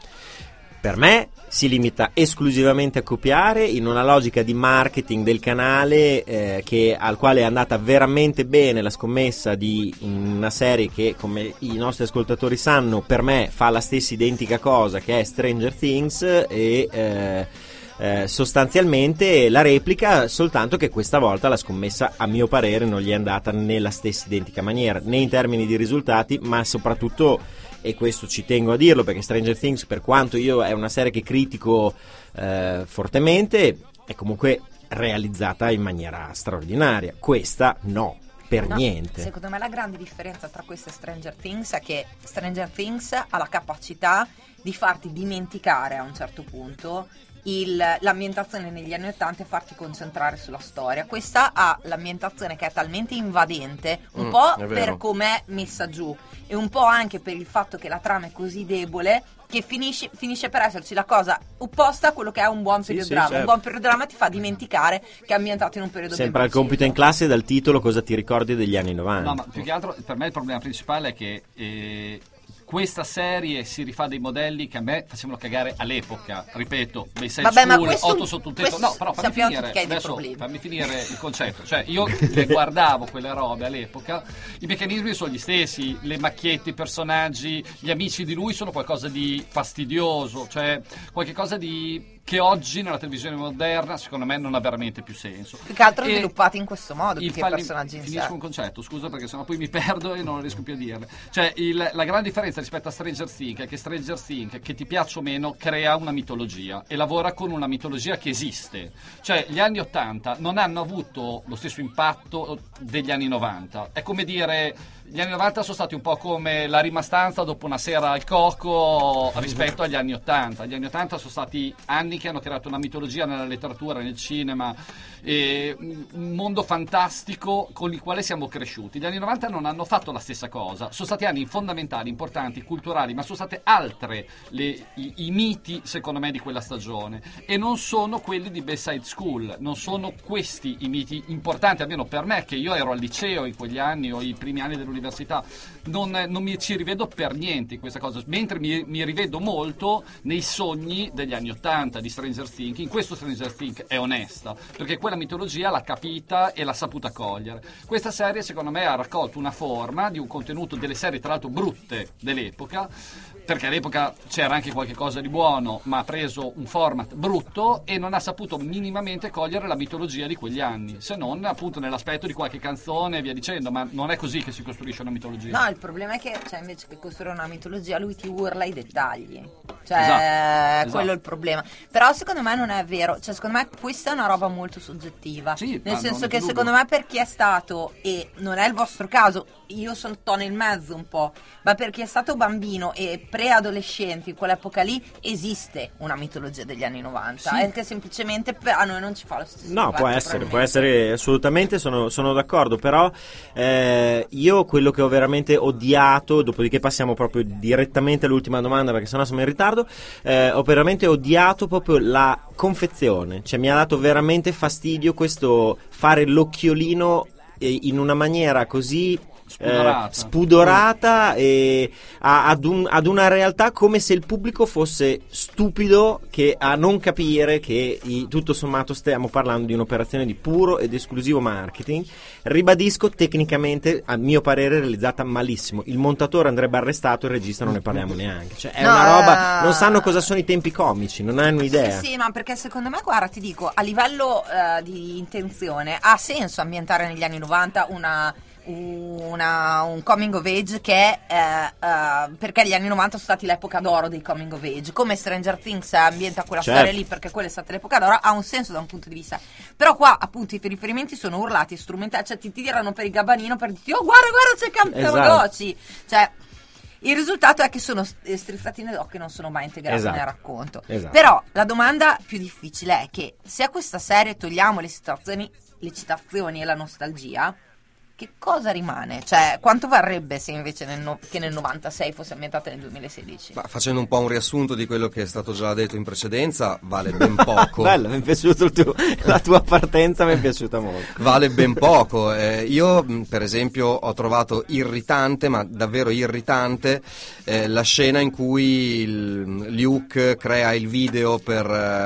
Per me si limita esclusivamente a copiare in una logica di marketing del canale eh, che, al quale è andata veramente bene la scommessa di una serie che, come i nostri ascoltatori sanno, per me fa la stessa identica cosa che è Stranger Things e eh, eh, sostanzialmente la replica, soltanto che questa volta la scommessa a mio parere non gli è andata nella stessa identica maniera, né in termini di risultati, ma soprattutto, e questo ci tengo a dirlo perché Stranger Things, per quanto io è una serie che critico eh, fortemente, è comunque realizzata in maniera straordinaria. Questa no, per No, niente. Secondo me la grande differenza tra queste Stranger Things è che Stranger Things ha la capacità di farti dimenticare a un certo punto il, l'ambientazione negli anni ottanta e farti concentrare sulla storia. Questa ha l'ambientazione che è talmente invadente, un Mm, po' è vero. per com'è messa giù e un po' anche per il fatto che la trama è così debole, che finisce, finisce per esserci la cosa opposta a quello che è un buon Sì, periodramma. sì, certo. Un buon periodramma ti fa dimenticare che è ambientato in un periodo Sembra il ben compito in preciso. classe dal titolo cosa ti ricordi degli anni novanta. No, ma più che altro per me il problema principale è che eh, questa serie si rifà dei modelli che a me facevano cagare all'epoca. Ripeto, Bayside Vabbè, ma School, questo- otto sotto un tetto. questo No, però fammi sappiamo finire, tutti che hai dei adesso problemi. fammi finire il concetto. Cioè, io le guardavo quelle robe all'epoca, i meccanismi sono gli stessi, le macchiette, i personaggi, gli amici di lui sono qualcosa di fastidioso, cioè qualche cosa di che oggi nella televisione moderna secondo me non ha veramente più senso. Più che altro E sviluppati in questo modo, il più che i falli- personaggi in sé. finisco un concetto, scusa, perché sennò poi mi perdo e non riesco più a dirle. Cioè, il- la grande differenza rispetto a Stranger Things è che Stranger Things, che ti piaccia o meno, crea una mitologia e lavora con una mitologia che esiste. Cioè, gli anni ottanta non hanno avuto lo stesso impatto degli anni novanta. È come dire, gli anni novanta sono stati un po' come la rimastanza dopo una sera al Coco rispetto agli anni ottanta. Gli anni ottanta sono stati anni che hanno creato una mitologia nella letteratura, nel cinema, e un mondo fantastico con il quale siamo cresciuti. Gli anni novanta non hanno fatto la stessa cosa, sono stati anni fondamentali, importanti, culturali, ma sono state altre le, i, i miti secondo me di quella stagione e non sono quelli di Bayside School, non sono questi i miti importanti, almeno per me che io ero al liceo in quegli anni o i primi anni dell'università. Non, non mi ci rivedo per niente in questa cosa, mentre mi, mi rivedo molto nei sogni degli anni ottanta di Stranger Things. In questo Stranger Things è onesta, perché quella mitologia l'ha capita e l'ha saputa cogliere. Questa serie secondo me ha raccolto una forma di un contenuto delle serie tra l'altro brutte dell'epoca, perché all'epoca c'era anche qualche cosa di buono, ma ha preso un format brutto e non ha saputo minimamente cogliere la mitologia di quegli anni, se non appunto nell'aspetto di qualche canzone e via dicendo, ma non è così che si costruisce una mitologia. No, il problema è che, cioè, invece che costruire una mitologia, lui ti urla i dettagli. Cioè, Esatto, quello è il problema. Però secondo me non è vero. Cioè, secondo me questa è una roba molto soggettiva. Sì, Nel ma senso non che è secondo dubbio. me per chi è stato, e non è il vostro caso, io sono sto nel mezzo un po', ma per chi è stato bambino e preadolescente in quell'epoca lì esiste una mitologia degli anni novanta. Sì. È che semplicemente per- a noi non ci fa lo stesso No, effetto, può essere, può probabilmente. essere assolutamente, sono, sono d'accordo, però eh, io quello che ho veramente odiato, dopodiché passiamo proprio direttamente all'ultima domanda perché sennò siamo in ritardo, eh, ho veramente odiato proprio la confezione, cioè mi ha dato veramente fastidio questo fare l'occhiolino eh, in una maniera così Spudorata. eh, spudorata e a- ad, un- ad una realtà come se il pubblico fosse stupido che a non capire che i- tutto sommato stiamo parlando di un'operazione di puro ed esclusivo marketing. Ribadisco, tecnicamente a mio parere realizzata malissimo. Il montatore andrebbe arrestato, il regista non ne parliamo neanche, cioè è No, una roba, eh. non sanno cosa sono i tempi comici, non hanno idea. Sì, sì, ma perché secondo me, guarda, ti dico, a livello eh, di intenzione ha senso ambientare negli anni novanta una, una- un coming of age che è eh, eh, perché gli anni novanta sono stati l'epoca d'oro dei coming of age, come Stranger Things ambienta quella Certo. storia lì perché quella è stata l'epoca d'oro, ha un senso da un punto di vista, però qua appunto i riferimenti sono urlati, strumentali, cioè ti tirano per il gabbanino per dirti oh guarda guarda c'è Camp Esatto. Tamagotchi, cioè il risultato è che sono strizzatine d'occhio e non sono mai integrate Esatto. nel racconto. Esatto. Però la domanda più difficile è che se a questa serie togliamo le situazioni, le citazioni e la nostalgia, che cosa rimane? Cioè, quanto varrebbe se invece nel no- che nel novantasei fosse ambientata nel duemilasedici? Ma facendo un po' un riassunto di quello che è stato già detto in precedenza, vale ben poco. Bello, mi è piaciuto il tuo- la tua partenza, mi è piaciuta molto. Vale ben poco. Eh, io, mh, per esempio, ho trovato irritante, ma davvero irritante, eh, la scena in cui il, Luke crea il video per,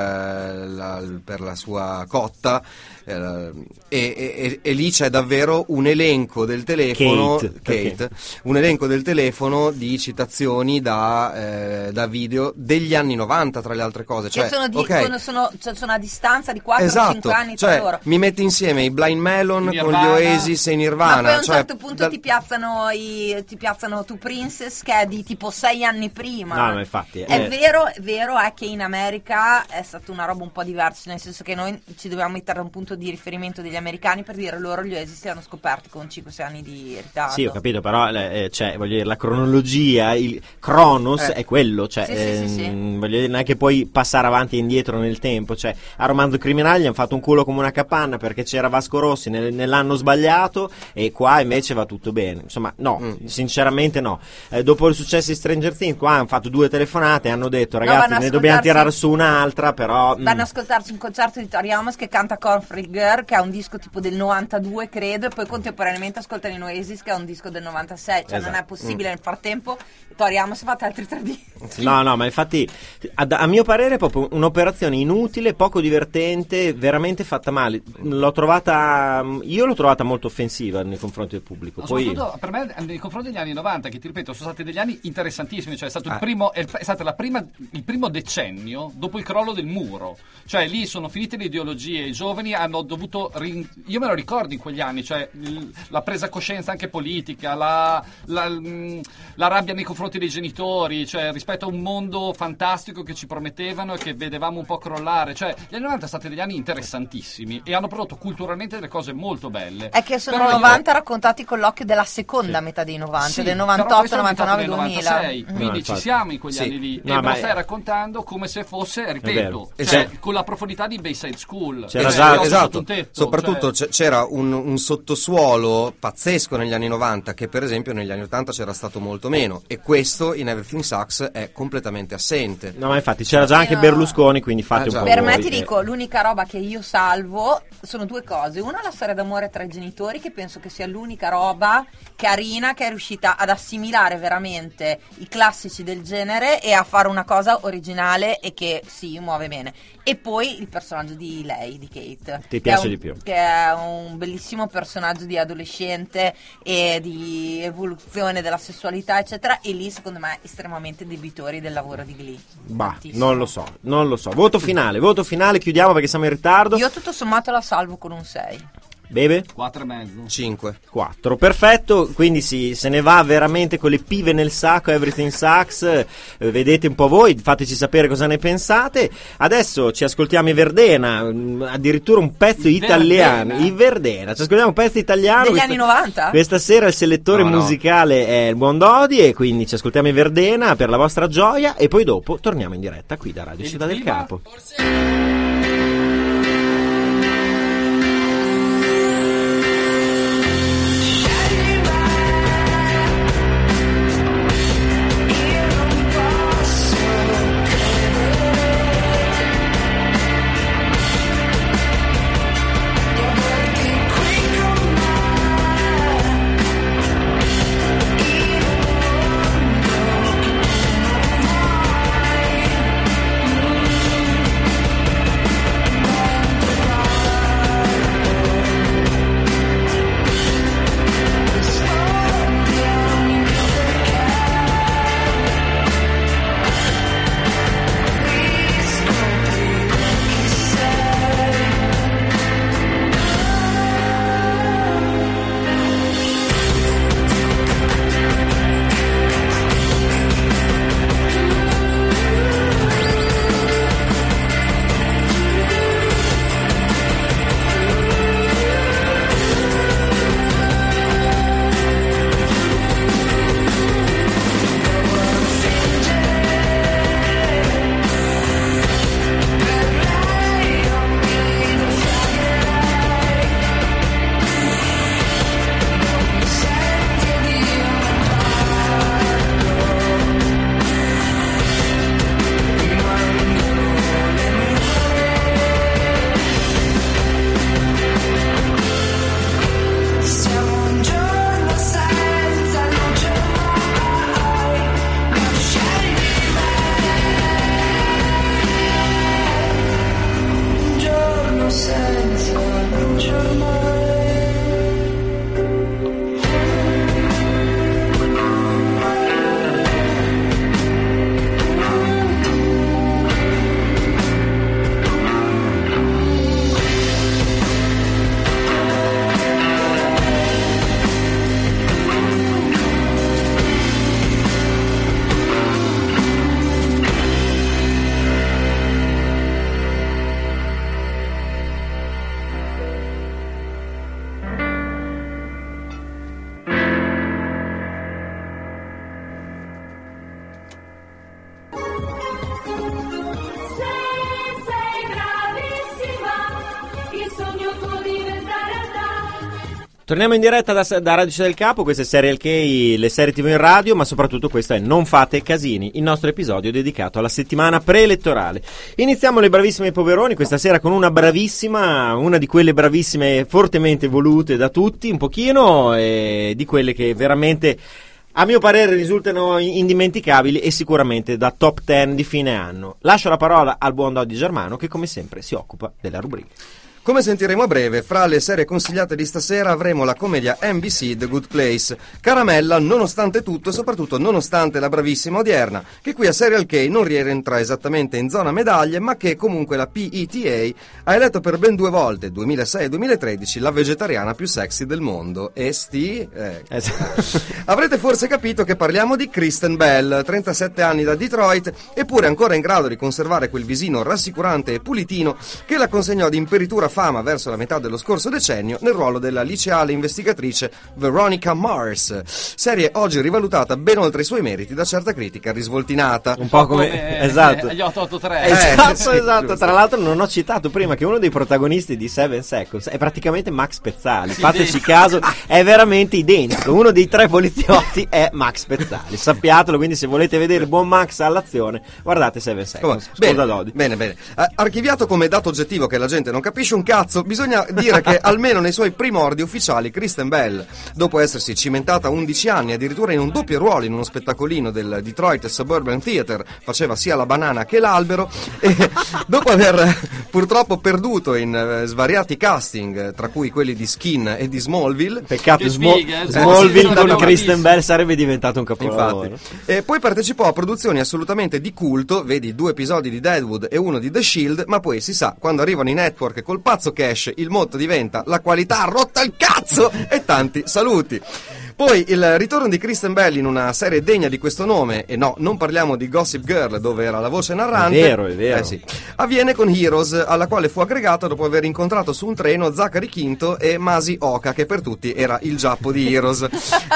eh, la, per la sua cotta. Eh, e, e- e lì c'è davvero un elenco del telefono Kate, Kate, un elenco del telefono di citazioni da, eh, da video degli anni novanta, tra le altre cose. Cioè, che sono, di- ok, sono, sono, cioè, sono a distanza di quattro o esatto, cinque anni tra cioè, loro. mi metti insieme i Blind Melon Nirvana. con gli Oasis e i Nirvana. Ma poi a un cioè, certo punto da- ti piazzano i, ti piazzano Tu Princess che è di tipo sei anni prima. No, ma infatti, è eh. vero, è vero è che in America è stata una roba un po' diversa, nel senso che noi ci dobbiamo mettere a un punto di riferimento degli americani per dire loro gli Oasis li hanno scoperti con cinque sei anni di ritardo. Sì, ho capito, però eh, cioè, voglio dire, la cronologia, il Cronos Eh. è quello, cioè, Sì, sì, sì, sì. ehm, voglio dire, non è che puoi passare avanti e indietro nel tempo, cioè, a Romanzo Criminale gli hanno fatto un culo come una capanna perché c'era Vasco Rossi nel- nell'anno sbagliato e qua invece va tutto bene, insomma, no, Mm. sinceramente no. Eh, dopo il successo di Stranger Things, qua hanno fatto due telefonate e hanno detto, No, ragazzi, vanno a ne dobbiamo ascoltarsi- tirare su un'altra, però... mm, Vanno ad ascoltarci un concerto di Tori Amos che canta Cornflake Girl, che è un disco tipo del novantadue credo, e poi contemporaneamente ascoltano in Oasis che è un disco del novantasei, cioè non è Esatto. possibile. Nel frattempo Tori Amos ha fatto altri tre D. No, no, ma infatti a, a mio parere è proprio un'operazione inutile, poco divertente, veramente fatta male. L'ho trovata, io l'ho trovata molto offensiva nei confronti del pubblico. No, Poi soprattutto per me nei confronti degli anni novanta, che ti ripeto sono stati degli anni interessantissimi, cioè è stato il Ah. primo è è stata la prima, il primo decennio dopo il crollo del muro, cioè lì sono finite le ideologie, i giovani hanno dovuto rin- io me lo ricordo in quegli anni, cioè il- la presa coscienza anche politica, la, la, mh, la rabbia nei confronti dei genitori, cioè rispetto a un mondo fantastico che ci promettevano e che vedevamo un po' crollare, cioè gli anni novanta sono stati degli anni interessantissimi e hanno prodotto culturalmente delle cose molto belle. È che sono Però io- novanta raccontati con l'occhio della seconda metà dei novanta, Sì, del però novantotto, questo è novantanove, ambientato nel duemila. novantasei, Mm. quindi No, ci infatti. siamo in quegli Sì. anni lì No, e me ma lo è- stai raccontando come se fosse, vero. ripeto, E cioè, c'è- con la profondità di Bayside School. C'era Cioè, già- io ho esatto, sotto un tetto, soprattutto cioè- c- c'era un, un sottosuolo pazzesco negli anni novanta che per esempio negli anni ottanta c'era stato molto meno, e questo in Everything Sucks è completamente assente. no, ma infatti c'era già anche no. Berlusconi, quindi fate Ah, un già. po' Per voi, me ti eh. dico, l'unica roba che io salvo sono due cose. Una, la storia d'amore tra i genitori, che penso che sia l'unica roba carina che è riuscita ad assimilare veramente i classici del genere e a fare una cosa originale e che si muove bene. E poi il personaggio di lei, di Kate. Ti che piace è un- di più. Che è un bellissimo personaggio di adolescente e di evoluzione della sessualità, eccetera. E lì, secondo me, estremamente debitori del lavoro di Glee. Bah, Tantissimo. non lo so, non lo so. Voto finale, voto finale, chiudiamo perché siamo in ritardo. Io tutto sommato la salvo con un sei. Bebe? Quattro e mezzo. cinque. quattro, perfetto, quindi si, se ne va veramente con le pive nel sacco. Everything Sucks, eh, vedete un po' voi, fateci sapere cosa ne pensate. Adesso ci ascoltiamo i Verdena, mm, addirittura un pezzo I italiano, Verdena? i Verdena, ci ascoltiamo un pezzo italiano. Degli Questa- anni novanta? Questa sera il selettore No, no. musicale è il buon Dodi e quindi ci ascoltiamo i Verdena per la vostra gioia e poi dopo torniamo in diretta qui da Radio Il Città del clima? Capo. Qui con me Torniamo in diretta da, da Radio Città del Capo, questa è Serial K, le serie tivù in radio, ma soprattutto questo è Non fate casini, il nostro episodio dedicato alla settimana preelettorale. Iniziamo le bravissime poveroni questa sera con una bravissima, una di quelle bravissime fortemente volute da tutti, un pochino, e di quelle che veramente, a mio parere, risultano indimenticabili e sicuramente da top dieci di fine anno. Lascio la parola al buon Dodi Germano che come sempre si occupa della rubrica. Come sentiremo a breve, fra le serie consigliate di stasera avremo la commedia N B C The Good Place, caramella nonostante tutto e soprattutto nonostante la bravissima odierna, che qui a Serial K non rientra esattamente in zona medaglie, ma che comunque la P E T A ha eletto per ben due volte, duemilasei e duemilatredici, la vegetariana più sexy del mondo. E sti... Eh. Avrete forse capito che parliamo di Kristen Bell, trentasette anni da Detroit, eppure ancora in grado di conservare quel visino rassicurante e pulitino che la consegnò di imperitura fama verso la metà dello scorso decennio nel ruolo della liceale investigatrice Veronica Mars, serie oggi rivalutata ben oltre i suoi meriti da certa critica risvoltinata. Un po' come, come esatto. Gli otto otto tre. Eh, esatto, sì, esatto. giusto. Tra l'altro non ho citato prima che uno dei protagonisti di Seven Seconds è praticamente Max Pezzali. Sì, fateci caso, è veramente identico. Uno dei tre poliziotti è Max Pezzali. Sappiatelo, quindi se volete vedere il buon Max all'azione, guardate Seven Seconds. Bene, Dodi. bene, bene. Uh, archiviato come dato oggettivo che la gente non capisce un cazzo, bisogna dire che almeno nei suoi primordi ufficiali Kristen Bell, dopo essersi cimentata undici anni addirittura in un doppio ruolo in uno spettacolino del Detroit Suburban Theater, faceva sia la banana che l'albero, e dopo aver purtroppo perduto in uh, svariati casting, tra cui quelli di Skin e di Smallville, peccato Smo- fighe, Smallville sì, con sì, Kristen Bell sarebbe diventato un capolavoro. infatti, e poi partecipò a produzioni assolutamente di culto, vedi due episodi di Deadwood e uno di The Shield, ma poi si sa, quando arrivano i network col pazzo cash, il motto diventa la qualità rotta il cazzo e tanti saluti. Poi il ritorno di Kristen Bell in una serie degna di questo nome, e no, non parliamo di Gossip Girl dove era la voce narrante, è vero, è vero. Eh sì, avviene con Heroes, alla quale fu aggregato dopo aver incontrato su un treno Zachary Quinto e Masi Oka, che per tutti era il giappo di Heroes.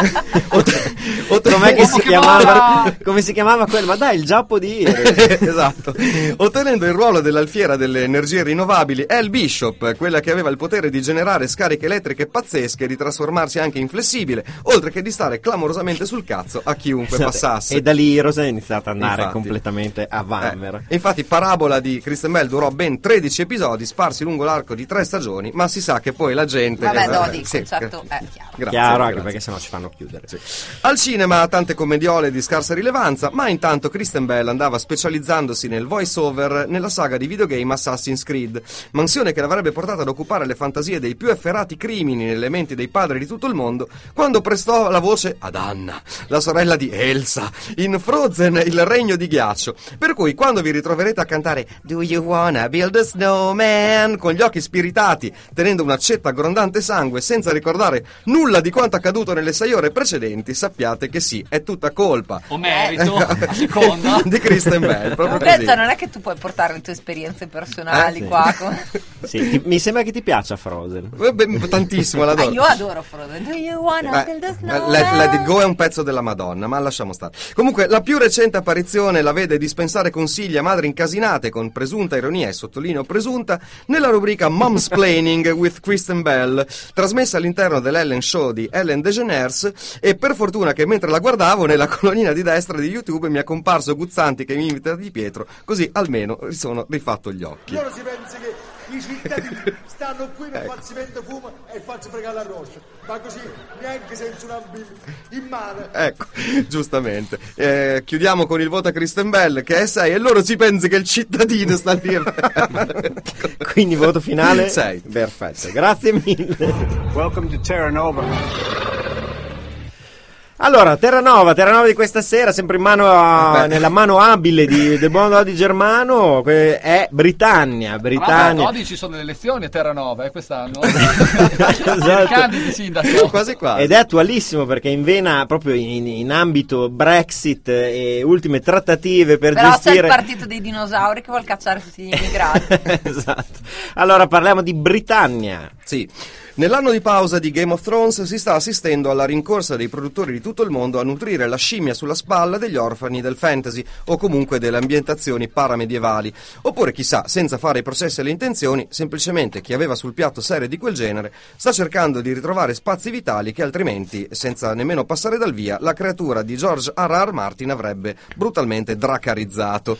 Ot- ot- Com'è che si chiamava? Come si chiamava quello? Ma dai, il giappo di Heroes. Esatto. Ottenendo il ruolo dell'alfiera delle energie rinnovabili Elle Bishop, quella che aveva il potere di generare scariche elettriche pazzesche e di trasformarsi anche in flessibile, oltre che di stare clamorosamente sul cazzo a chiunque passasse. E da lì Heroes è iniziata ad andare Infatti. completamente a vanvera. Eh, infatti Parabola di Kristen Bell durò ben tredici episodi sparsi lungo l'arco di tre stagioni, ma si sa che poi la gente... Vabbè, eh, Dodi, il sì, concetto gra- è chiaro. Grazie, Chiaro, grazie. anche perché sennò ci fanno chiudere. Sì. Al cinema tante commediole di scarsa rilevanza, ma intanto Kristen Bell andava specializzandosi nel voice over nella saga di videogame Assassin's Creed, mansione che l'avrebbe portata ad occupare le fantasie dei più efferati crimini nelle menti dei padri di tutto il mondo, quando prestò la voce ad Anna, la sorella di Elsa, in Frozen, il regno di ghiaccio. Per cui quando vi ritroverete a cantare Do you wanna build a snowman con gli occhi spiritati, tenendo un'accetta grondante sangue senza ricordare nulla di quanto accaduto nelle sei ore precedenti, sappiate che sì, è tutta colpa O merito, a seconda. di Kristen Bell, proprio Comunque, così. cioè, non è che tu puoi portare le tue esperienze personali Eh, sì. qua. Con... Sì, ti- mi sembra che ti piaccia Frozen. Eh, beh, tantissimo, Ah, l'adoro. io adoro Frozen. Do you wanna Eh, build a eh, snowman? let, let It Go è un pezzo della Madonna, ma lasciamo stare. Comunque, la più recente apparizione la vede dispensare consigli a madri incasinate con presunta ironia, e sottolineo presunta, nella rubrica Momsplaining with Kristen Bell, trasmessa all'interno dell'Ellen Show di Ellen DeGeneres, e per fortuna che mentre la guardavo nella colonnina di destra di YouTube mi è comparso Guzzanti che mi imita Di Pietro, così almeno mi sono rifatto gli occhi. Loro si pensa che i cittadini stanno qui per farsi mettere fumo e farsi fregare la roscia, ma così neanche senza una Bibbia in mano. Ecco, giustamente. Eh, chiudiamo con il voto a Kristen Bell che è sei, e loro si pensa che il cittadino sta lì. Quindi voto finale? sei. Perfetto, grazie mille. Welcome to Terra Nova. Allora, Terranova, Terranova di questa sera, sempre in mano a, nella mano abile di, del buon Dodi Germano, que- è Britannia. Britannia. Oggi ci sono le elezioni a Terranova, eh, quest'anno. Esatto. Candidi sindaco. Quasi quasi. Ed è attualissimo perché in vena, proprio in, in ambito Brexit e ultime trattative per Però gestire... c'è il partito dei dinosauri che vuol cacciare tutti gli immigrati. Esatto. Allora parliamo di Britannia. Sì. Nell'anno di pausa di Game of Thrones si sta assistendo alla rincorsa dei produttori di tutto il mondo a nutrire la scimmia sulla spalla degli orfani del fantasy o comunque delle ambientazioni paramedievali. Oppure, chissà, senza fare i processi alle intenzioni, semplicemente chi aveva sul piatto serie di quel genere sta cercando di ritrovare spazi vitali che altrimenti, senza nemmeno passare dal via, la creatura di George R R. Martin avrebbe brutalmente dracarizzato.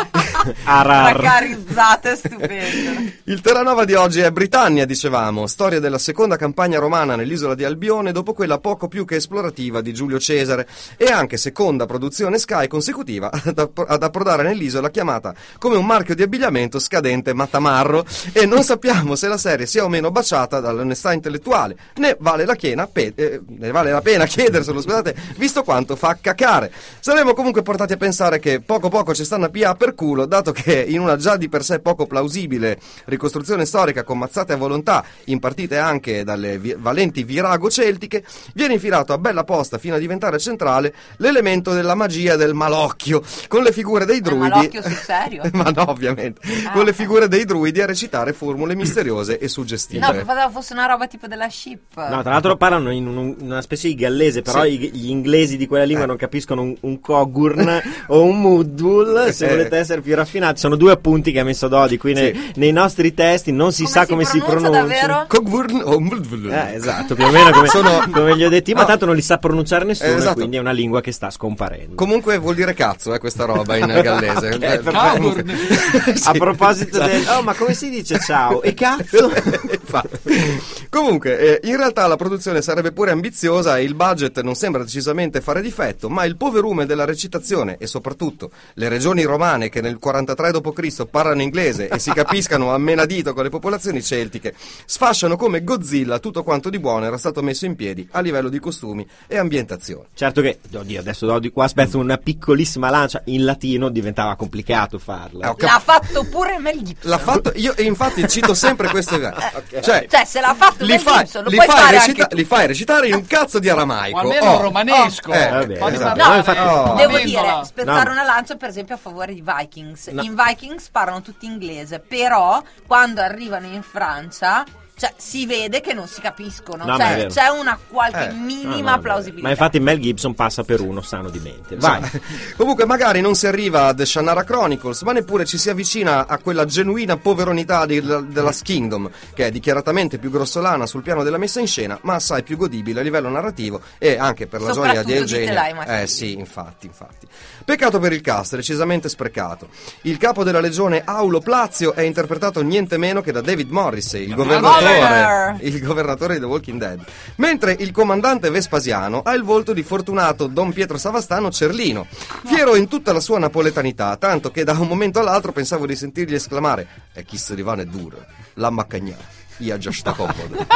Dracarizzato è stupendo. Il Terranova di oggi è Britannia, dicevamo, storia della seconda campagna romana nell'isola di Albione dopo quella poco più che esplorativa di Giulio Cesare, e anche seconda produzione Sky consecutiva ad, app- ad approdare nell'isola chiamata come un marchio di abbigliamento scadente ma tamarro, e non sappiamo se la serie sia o meno baciata dall'onestà intellettuale, né vale la pena, pe- eh, ne vale la pena chiederselo, scusate, visto quanto fa cacare. Saremo comunque portati a pensare che poco poco ci stanno a pia per culo, dato che in una già di per sé poco plausibile ricostruzione storica con mazzate a volontà, impartite anche dalle vi- valenti virago celtiche, viene infilato a bella posta fino a diventare centrale l'elemento della magia del malocchio, con le figure dei druidi. Malocchio sul serio? Ma no, ovviamente. Ah. Con le figure dei druidi a recitare formule misteriose e suggestive. No, pensavo fosse una roba tipo della ship. No, tra l'altro parlano in un- una specie di gallese, però Sì. i- gli inglesi di quella lingua Eh. non capiscono un, un Coghurn o un Mudbull, se Eh. volete essere più raffinati. Sono due appunti che ha messo Dodi qui nei, Sì. nei nostri testi, non si Come sa si come si pronuncia pronuncia. davvero? Coghurn o Mudvul. Eh, esatto, più o meno come, Sono- come gli ho detti, ma No. tanto non li sa pronunciare nessuno, Eh, esatto. e quindi è una lingua che sta scomparendo. Comunque vuol dire cazzo, eh, questa roba in gallese. Ok, Eh, perfetto. comunque- A Sì, proposito esatto. del... Oh, ma come si dice ciao? E cazzo? Infatti. Comunque, eh, in realtà la produzione sarebbe pure ambiziosa e il budget non sembra decisamente fare difetto, ma il poverume della recitazione e soprattutto le regioni romane che nel quarantatré dopo Cristo parlano inglese e si capiscano a menadito con le popolazioni celtiche sfasciano come Godzilla tutto quanto di buono era stato messo in piedi a livello di costumi e ambientazione. Certo che, oddio, adesso Dodi qua spezzo una piccolissima lancia, in latino diventava complicato farla. Eh, ho cap- L'ha fatto pure Mel Gibson. L'ha fatto io, e infatti cito sempre questo. Cioè, Cioè, se l'ha fatto li Mel fai, Gibson, lo li puoi fai fare recita- anche tu. li fai recitare in un cazzo di aramaico. O almeno Oh, un romanesco. oh, eh, vabbè, Fammi esatto. parlare. No, infatti- Oh. Devo Amendola. dire, spezzare No. una lancia per esempio a favore di Vikings. No. In Vikings parlano tutti inglese, però quando arrivano in Francia, cioè, si vede che non si capiscono. No, ma è cioè, vero. c'è una qualche Eh. minima No, no, plausibilità. Ma infatti Mel Gibson passa per uno sano di mente. Vai. Comunque magari non si arriva a The Shannara Chronicles, ma neppure ci si avvicina a quella genuina poveronità di, della Kingdom, che è dichiaratamente più grossolana sul piano della messa in scena, ma assai più godibile a livello narrativo e anche per la gioia di Soprattutto di Telai Eugenia. Mattei. Eh sì, infatti, infatti. Peccato per il cast, decisamente sprecato. Il capo della legione Aulo Plazio è interpretato niente meno che da David Morrissey, il governatore, Governor. il governatore di The Walking Dead. Mentre il comandante Vespasiano ha il volto di fortunato Don Pietro Savastano Cerlino, fiero in tutta la sua napoletanità, tanto che da un momento all'altro pensavo di sentirgli esclamare: e chi se rimane duro, la maccagnà, io già sta comodo.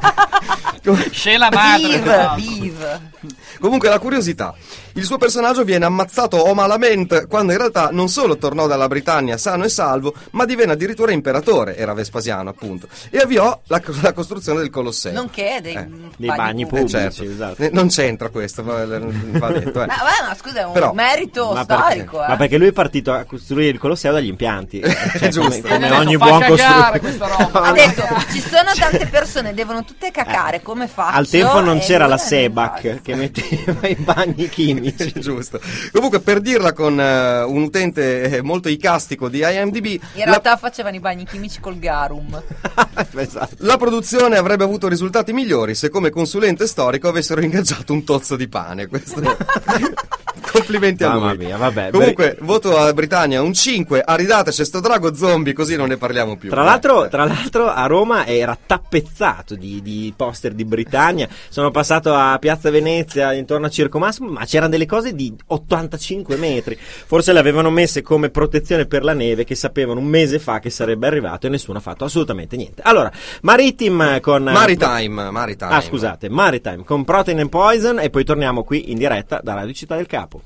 Scena madre. Vive, vive. Comunque la curiosità, il suo personaggio viene ammazzato o malamente quando in realtà non solo tornò dalla Britannia sano e salvo, ma divenne addirittura imperatore, era Vespasiano appunto, e avviò la, la costruzione del Colosseo. Nonché dei, Eh. Dei bagni Eh, pubblici, certo. esatto. Eh, non c'entra questo, va, va detto. Eh. Ma, beh, ma scusa, è un Però- merito Ma perché, storico. eh. ma perché lui è partito a costruire il Colosseo dagli impianti. Cioè, Giusto. come, come Ha detto, ogni fa buon cagare costruttore. questa roba. Ha detto, ci sono tante persone, devono tutte cacare, come faccio? Al tempo non E c'era lui la non Sebac fa. che metteva i bagni chimici. Giusto. Comunque, per dirla con eh, un utente eh, molto icastico di I M D B, In la, realtà facevano i bagni chimici col garum. Esatto. la produzione avrebbe avuto risultati migliori se come consulente storico avessero ingaggiato un tozzo di pane. Questo... Complimenti a Mamma lui. mia, vabbè. Comunque, voto a Britannia un cinque, aridateci sto drago zombie, così non ne parliamo più. Tra Eh, l'altro, eh. tra l'altro a Roma era tappezzato di, di poster di Britannia. Sono passato a Piazza Venezia intorno a Circo Massimo, ma c'erano delle cose di ottantacinque metri. Forse le avevano messe come protezione per la neve, che sapevano un mese fa che sarebbe arrivato, e nessuno ha fatto assolutamente niente. Allora, Maritime con Maritime, Maritime. Ah, scusate, Maritime con Protein and Poison, e poi torniamo qui in diretta da Radio Città del Capo.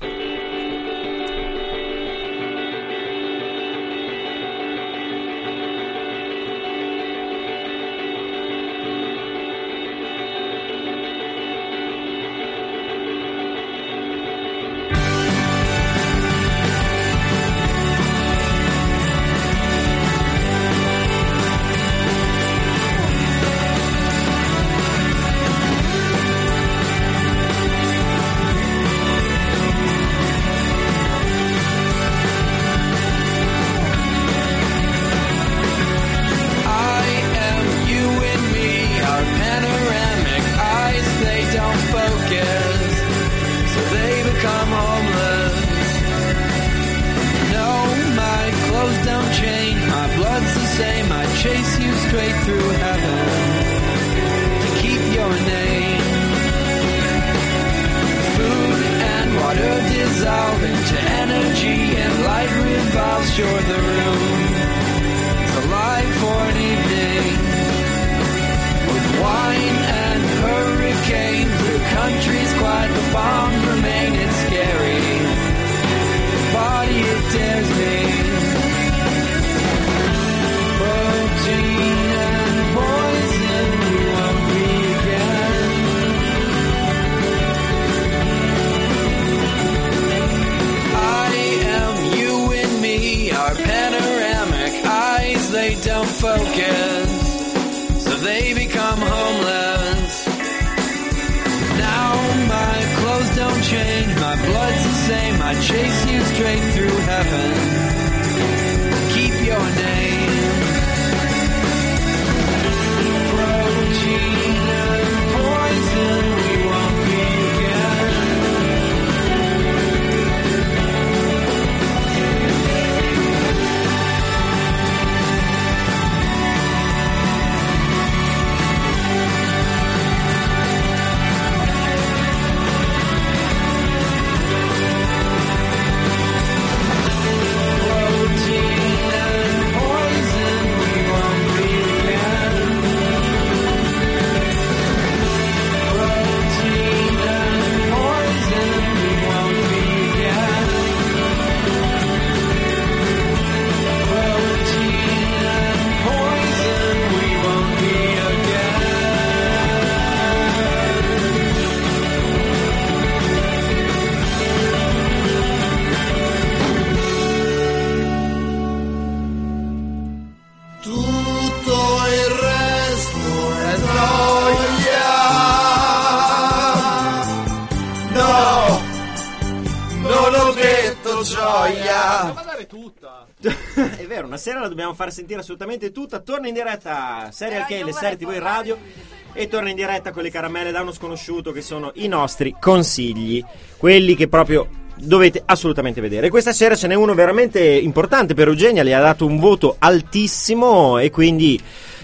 same, I'd chase you straight through heaven to keep your name. Food and water dissolve into energy, and light revolves. Sure, the room is alive for an evening with wine and hurricanes. The country's quiet, the bombs remain. It's scary. The body, it dares me. Protein and poison, we won't be again. I am you and me, our panoramic eyes, they don't focus, so they become homeless. Now my clothes don't change, my blood's the same, I chase you straight through heaven, keep your name. Protein and poison, we won't be again. Protein and poison, we won't be again. Protein and poison, we won't be again. Protein and poison, we won't be again. Tutto il resto è noia. No, non ho detto gioia. Mandare tutta. È vero, una sera la dobbiamo far sentire assolutamente tutta. Torna in diretta Serial K, le serie tivù in radio, e torna in diretta con le caramelle da uno sconosciuto, che sono i nostri consigli, quelli che proprio dovete assolutamente vedere. Questa sera ce n'è uno veramente importante per Eugenia, le ha dato un voto altissimo e quindi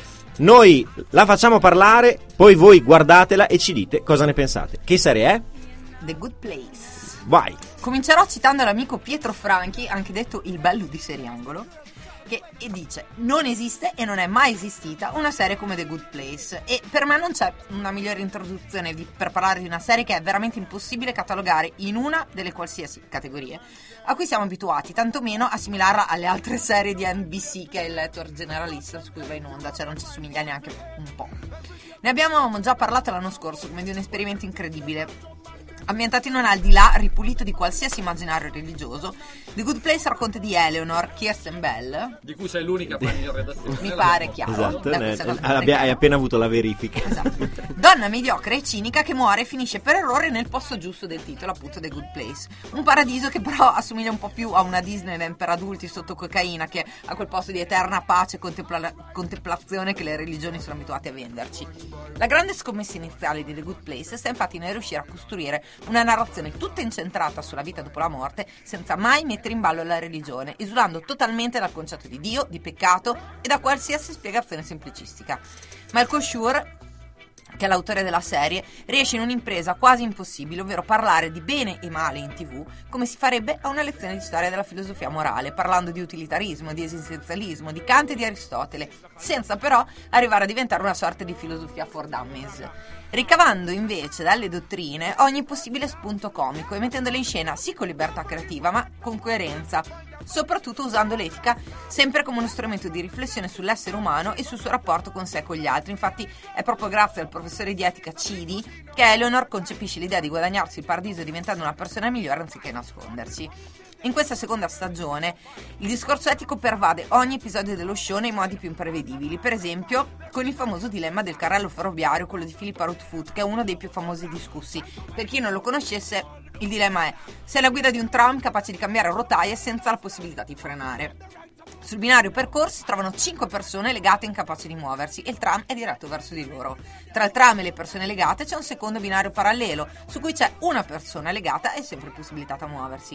noi la facciamo parlare, poi voi guardatela e ci dite cosa ne pensate. Che serie è? The Good Place. Vai. Comincerò citando l'amico Pietro Franchi, anche detto il bello di Seriangolo, che e dice: non esiste e non è mai esistita una serie come The Good Place, e per me non c'è una migliore introduzione di, per parlare di una serie che è veramente impossibile catalogare in una delle qualsiasi categorie a cui siamo abituati, tantomeno assimilarla alle altre serie di N B C, che è il lettor generalista su cui va in onda, cioè non ci somiglia neanche un po'. Ne abbiamo già parlato l'anno scorso come di un esperimento incredibile, ambientato in un al di là ripulito di qualsiasi immaginario religioso. The Good Place racconta di Eleanor Kirsten Bell, Di cui sei l'unica fan in redazione. mi pare chiaro. Esatto, Da ne- questa cosa mi abbia- pare hai chiaro. appena avuto la verifica. Esatto. Donna mediocre e cinica che muore e finisce per errore nel posto giusto del titolo, appunto The Good Place. Un paradiso che però assomiglia un po' più a una Disneyland per adulti sotto cocaina che a quel posto di eterna pace e contempla- contemplazione che le religioni sono abituate a venderci. La grande scommessa iniziale di The Good Place sta infatti nel riuscire a costruire una narrazione tutta incentrata sulla vita dopo la morte, senza mai mettere in ballo la religione, esulando totalmente dal concetto di Dio, di peccato e da qualsiasi spiegazione semplicistica. Malcolm Schur, che è l'autore della serie, riesce in un'impresa quasi impossibile, ovvero parlare di bene e male in tv come si farebbe a una lezione di storia della filosofia morale, parlando di utilitarismo, di esistenzialismo, di Kant e di Aristotele, senza però arrivare a diventare una sorta di filosofia for dummies, ricavando invece dalle dottrine ogni possibile spunto comico e mettendole in scena sì con libertà creativa ma con coerenza, soprattutto usando l'etica sempre come uno strumento di riflessione sull'essere umano e sul suo rapporto con sé e con gli altri. Infatti è proprio grazie al professore di etica Cidi che Eleanor concepisce l'idea di guadagnarsi il paradiso diventando una persona migliore anziché nascondersi. In questa seconda stagione il discorso etico pervade ogni episodio dello show nei modi più imprevedibili, per esempio con il famoso dilemma del carrello ferroviario, quello di Philippa Rothfuss, che è uno dei più famosi discussi. Per chi non lo conoscesse, il dilemma è: sei alla guida di un tram capace di cambiare rotaie senza la possibilità di frenare. Sul binario percorso si trovano cinque persone legate e incapaci di muoversi e il tram è diretto verso di loro. Tra il tram e le persone legate c'è un secondo binario parallelo su cui c'è una persona legata e sempre possibilitata a muoversi.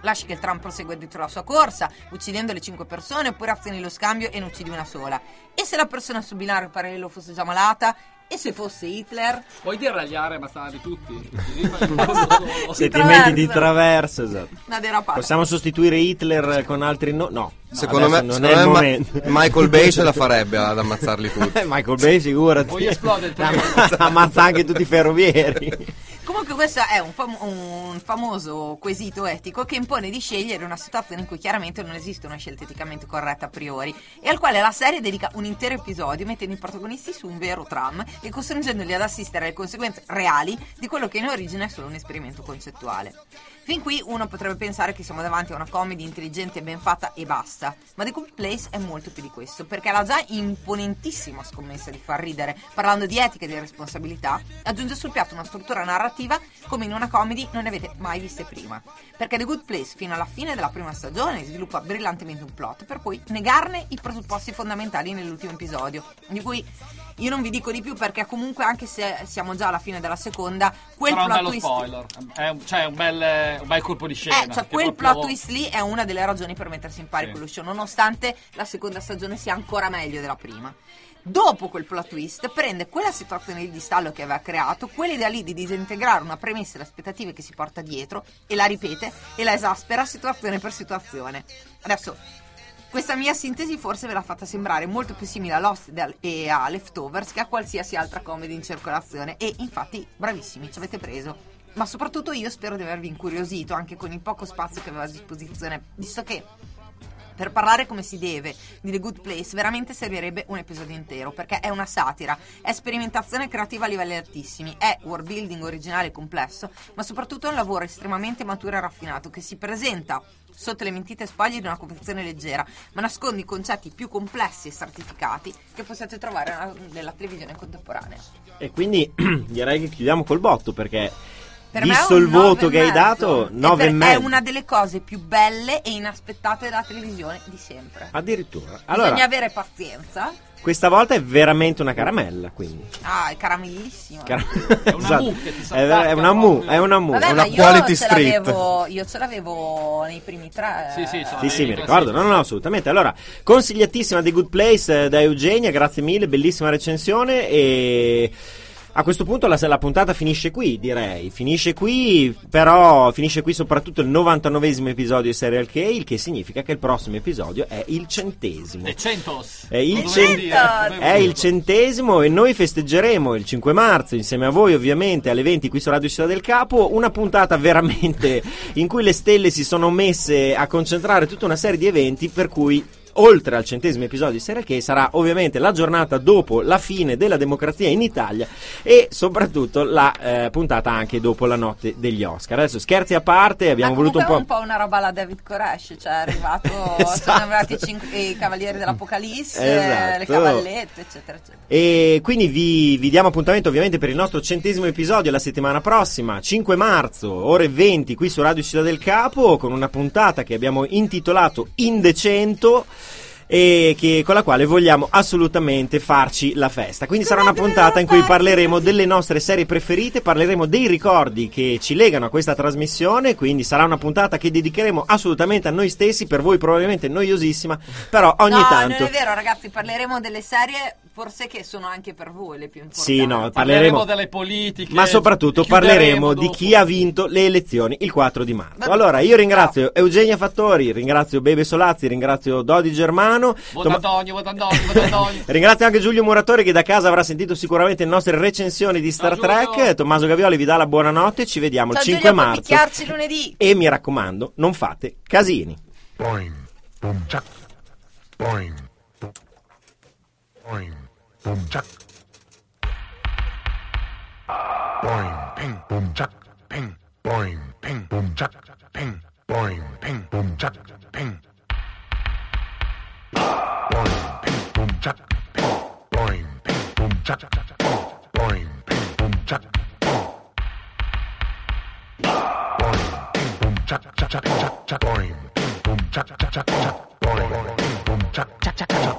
lasci che il tram prosegua dietro la sua corsa, uccidendo le cinque persone, oppure azioni lo scambio e ne uccidi una sola. E se la persona sul binario parallelo fosse già malata? E se fosse Hitler? Puoi deragliare ma stanno di tutti. Sentimenti di traverso, esatto. Una derapata. Possiamo sostituire Hitler con altri no? No. Secondo me, non secondo è il me momento. Ma- Michael Bay ce la farebbe ad ammazzarli tutti. Michael Bay, figurati. Poi esplode il Ammazza, ammazza anche tutti i ferrovieri. Comunque questo è un, fam- un famoso quesito etico che impone di scegliere una situazione in cui chiaramente non esiste una scelta eticamente corretta a priori e al quale la serie dedica un intero episodio mettendo i protagonisti su un vero tram e costringendoli ad assistere alle conseguenze reali di quello che in origine è solo un esperimento concettuale. Fin qui uno potrebbe pensare che siamo davanti a una comedy intelligente e ben fatta e basta, ma The Good Place è molto più di questo, perché la già imponentissima scommessa di far ridere, parlando di etica e di responsabilità, aggiunge sul piatto una struttura narrativa come in una comedy non ne avete mai viste prima. Perché The Good Place fino alla fine della prima stagione sviluppa brillantemente un plot per poi negarne i presupposti fondamentali nell'ultimo episodio, di cui io non vi dico di più perché comunque anche se siamo già alla fine della seconda, quel Però plot è un bello twist spoiler, è un, cioè un bel, un bel colpo di scena. Eh, cioè che quel proprio- plot twist lì è una delle ragioni per mettersi in pari Sì. con lo show, nonostante la seconda stagione sia ancora meglio della prima. Dopo quel plot twist prende quella situazione di stallo che aveva creato, quell'idea lì di disintegrare una premessa e le aspettative che si porta dietro e la ripete e la esaspera situazione per situazione. Adesso questa mia sintesi forse ve l'ha fatta sembrare molto più simile a Lost e a Leftovers che a qualsiasi altra comedy in circolazione e infatti bravissimi, ci avete preso. Ma soprattutto io spero di avervi incuriosito anche con il poco spazio che avevo a disposizione, visto che per parlare come si deve di The Good Place veramente servirebbe un episodio intero, perché è una satira, è sperimentazione creativa a livelli altissimi, è world building originale e complesso, ma soprattutto è un lavoro estremamente maturo e raffinato che si presenta sotto le mentite spoglie di una confezione leggera, ma nasconde i concetti più complessi e stratificati che possiate trovare nella, nella televisione contemporanea. E quindi direi che chiudiamo col botto perché Per me è visto un il voto nove che e hai mezzo. dato, È nove per- e mezzo. È una delle cose più belle e inaspettate della televisione di sempre. Addirittura. Bisogna Allora, avere pazienza. questa volta è veramente una caramella, quindi. Ah, è caramellissima. Car- È una Esatto. mu che ti È, ver- è una mu, è una mu. Vabbè, è ma una io quality ce street. l'avevo, io ce l'avevo nei primi tre. Sì, sì, sono Sì, sì, dei mi classici. ricordo. No, no, no, assolutamente. Allora, consigliatissima The Good Place eh, da Eugenia, grazie mille, bellissima recensione. E a questo punto la, la puntata finisce qui, direi. Finisce qui, però finisce qui soprattutto il novantanovesimo episodio di Serial K, il che significa che il prossimo episodio è il centesimo. E centos. È il, Lo cen- dovevo dire, dovevo è il dirlo. centesimo e noi festeggeremo il cinque marzo insieme a voi ovviamente alle venti qui su Radio Città del Capo, una puntata veramente in cui le stelle si sono messe a concentrare tutta una serie di eventi per cui oltre al centesimo episodio di Serial K sarà ovviamente la giornata dopo la fine della democrazia in Italia e soprattutto la eh, puntata anche dopo la notte degli Oscar. Adesso scherzi a parte, abbiamo Ma voluto un comunque po'... è un po' una roba alla David Koresh, cioè è arrivato, Esatto. sono arrivati i, cinque- i Cavalieri dell'Apocalisse, Esatto. le cavallette, eccetera, eccetera. E quindi vi, vi diamo appuntamento ovviamente per il nostro centesimo episodio la settimana prossima, cinque marzo, ore venti, qui su Radio Città del Capo, con una puntata che abbiamo intitolato Indecento e che, con la quale vogliamo assolutamente farci la festa. Quindi sarà una puntata in cui parleremo delle nostre serie preferite, parleremo dei ricordi che ci legano a questa trasmissione, quindi sarà una puntata che dedicheremo assolutamente a noi stessi, per voi probabilmente noiosissima, però ogni no, tanto... non è vero ragazzi, parleremo delle serie forse che sono anche per voi le più importanti. Sì, no, Parleremo parleremo delle politiche. ma soprattutto chiuderemo parleremo di dopo. chi ha vinto le elezioni il quattro di marzo. Vabbè, Allora, io ringrazio Eugenia Fattori, ringrazio Bebe Solazzi, ringrazio Dodi Germano, Vota Toma- Antonio, vota Antonio, vota Antonio. ringrazio anche Giulio Muratori che da casa avrà sentito sicuramente le nostre recensioni di Star Ciao, Trek. Giulio. Tommaso Gavioli vi dà la buonanotte, ci vediamo Ciao il cinque Giulio, puoi marzo. picchiarci lunedì. E mi raccomando, non fate casini. Boing, boom, chuck. Boing, boom, boing, boom, chuck. Boing, ping, boom, chuck, ping. Boing, ping, boom, chuck, ping. Boing, ping, boom, chuck, ping. Boing, ping, boom, chuck, ping. Boing, ping, boom, chuck, ping. Boing, ping, boom, chuck, ping. Boing, ping, boom, chuck, chuck, chuck, chuck, chuck. Boing, ping, boom, chuck, chuck, chuck, chuck. Boing, ping, boom, chuck, chuck, chuck, chuck.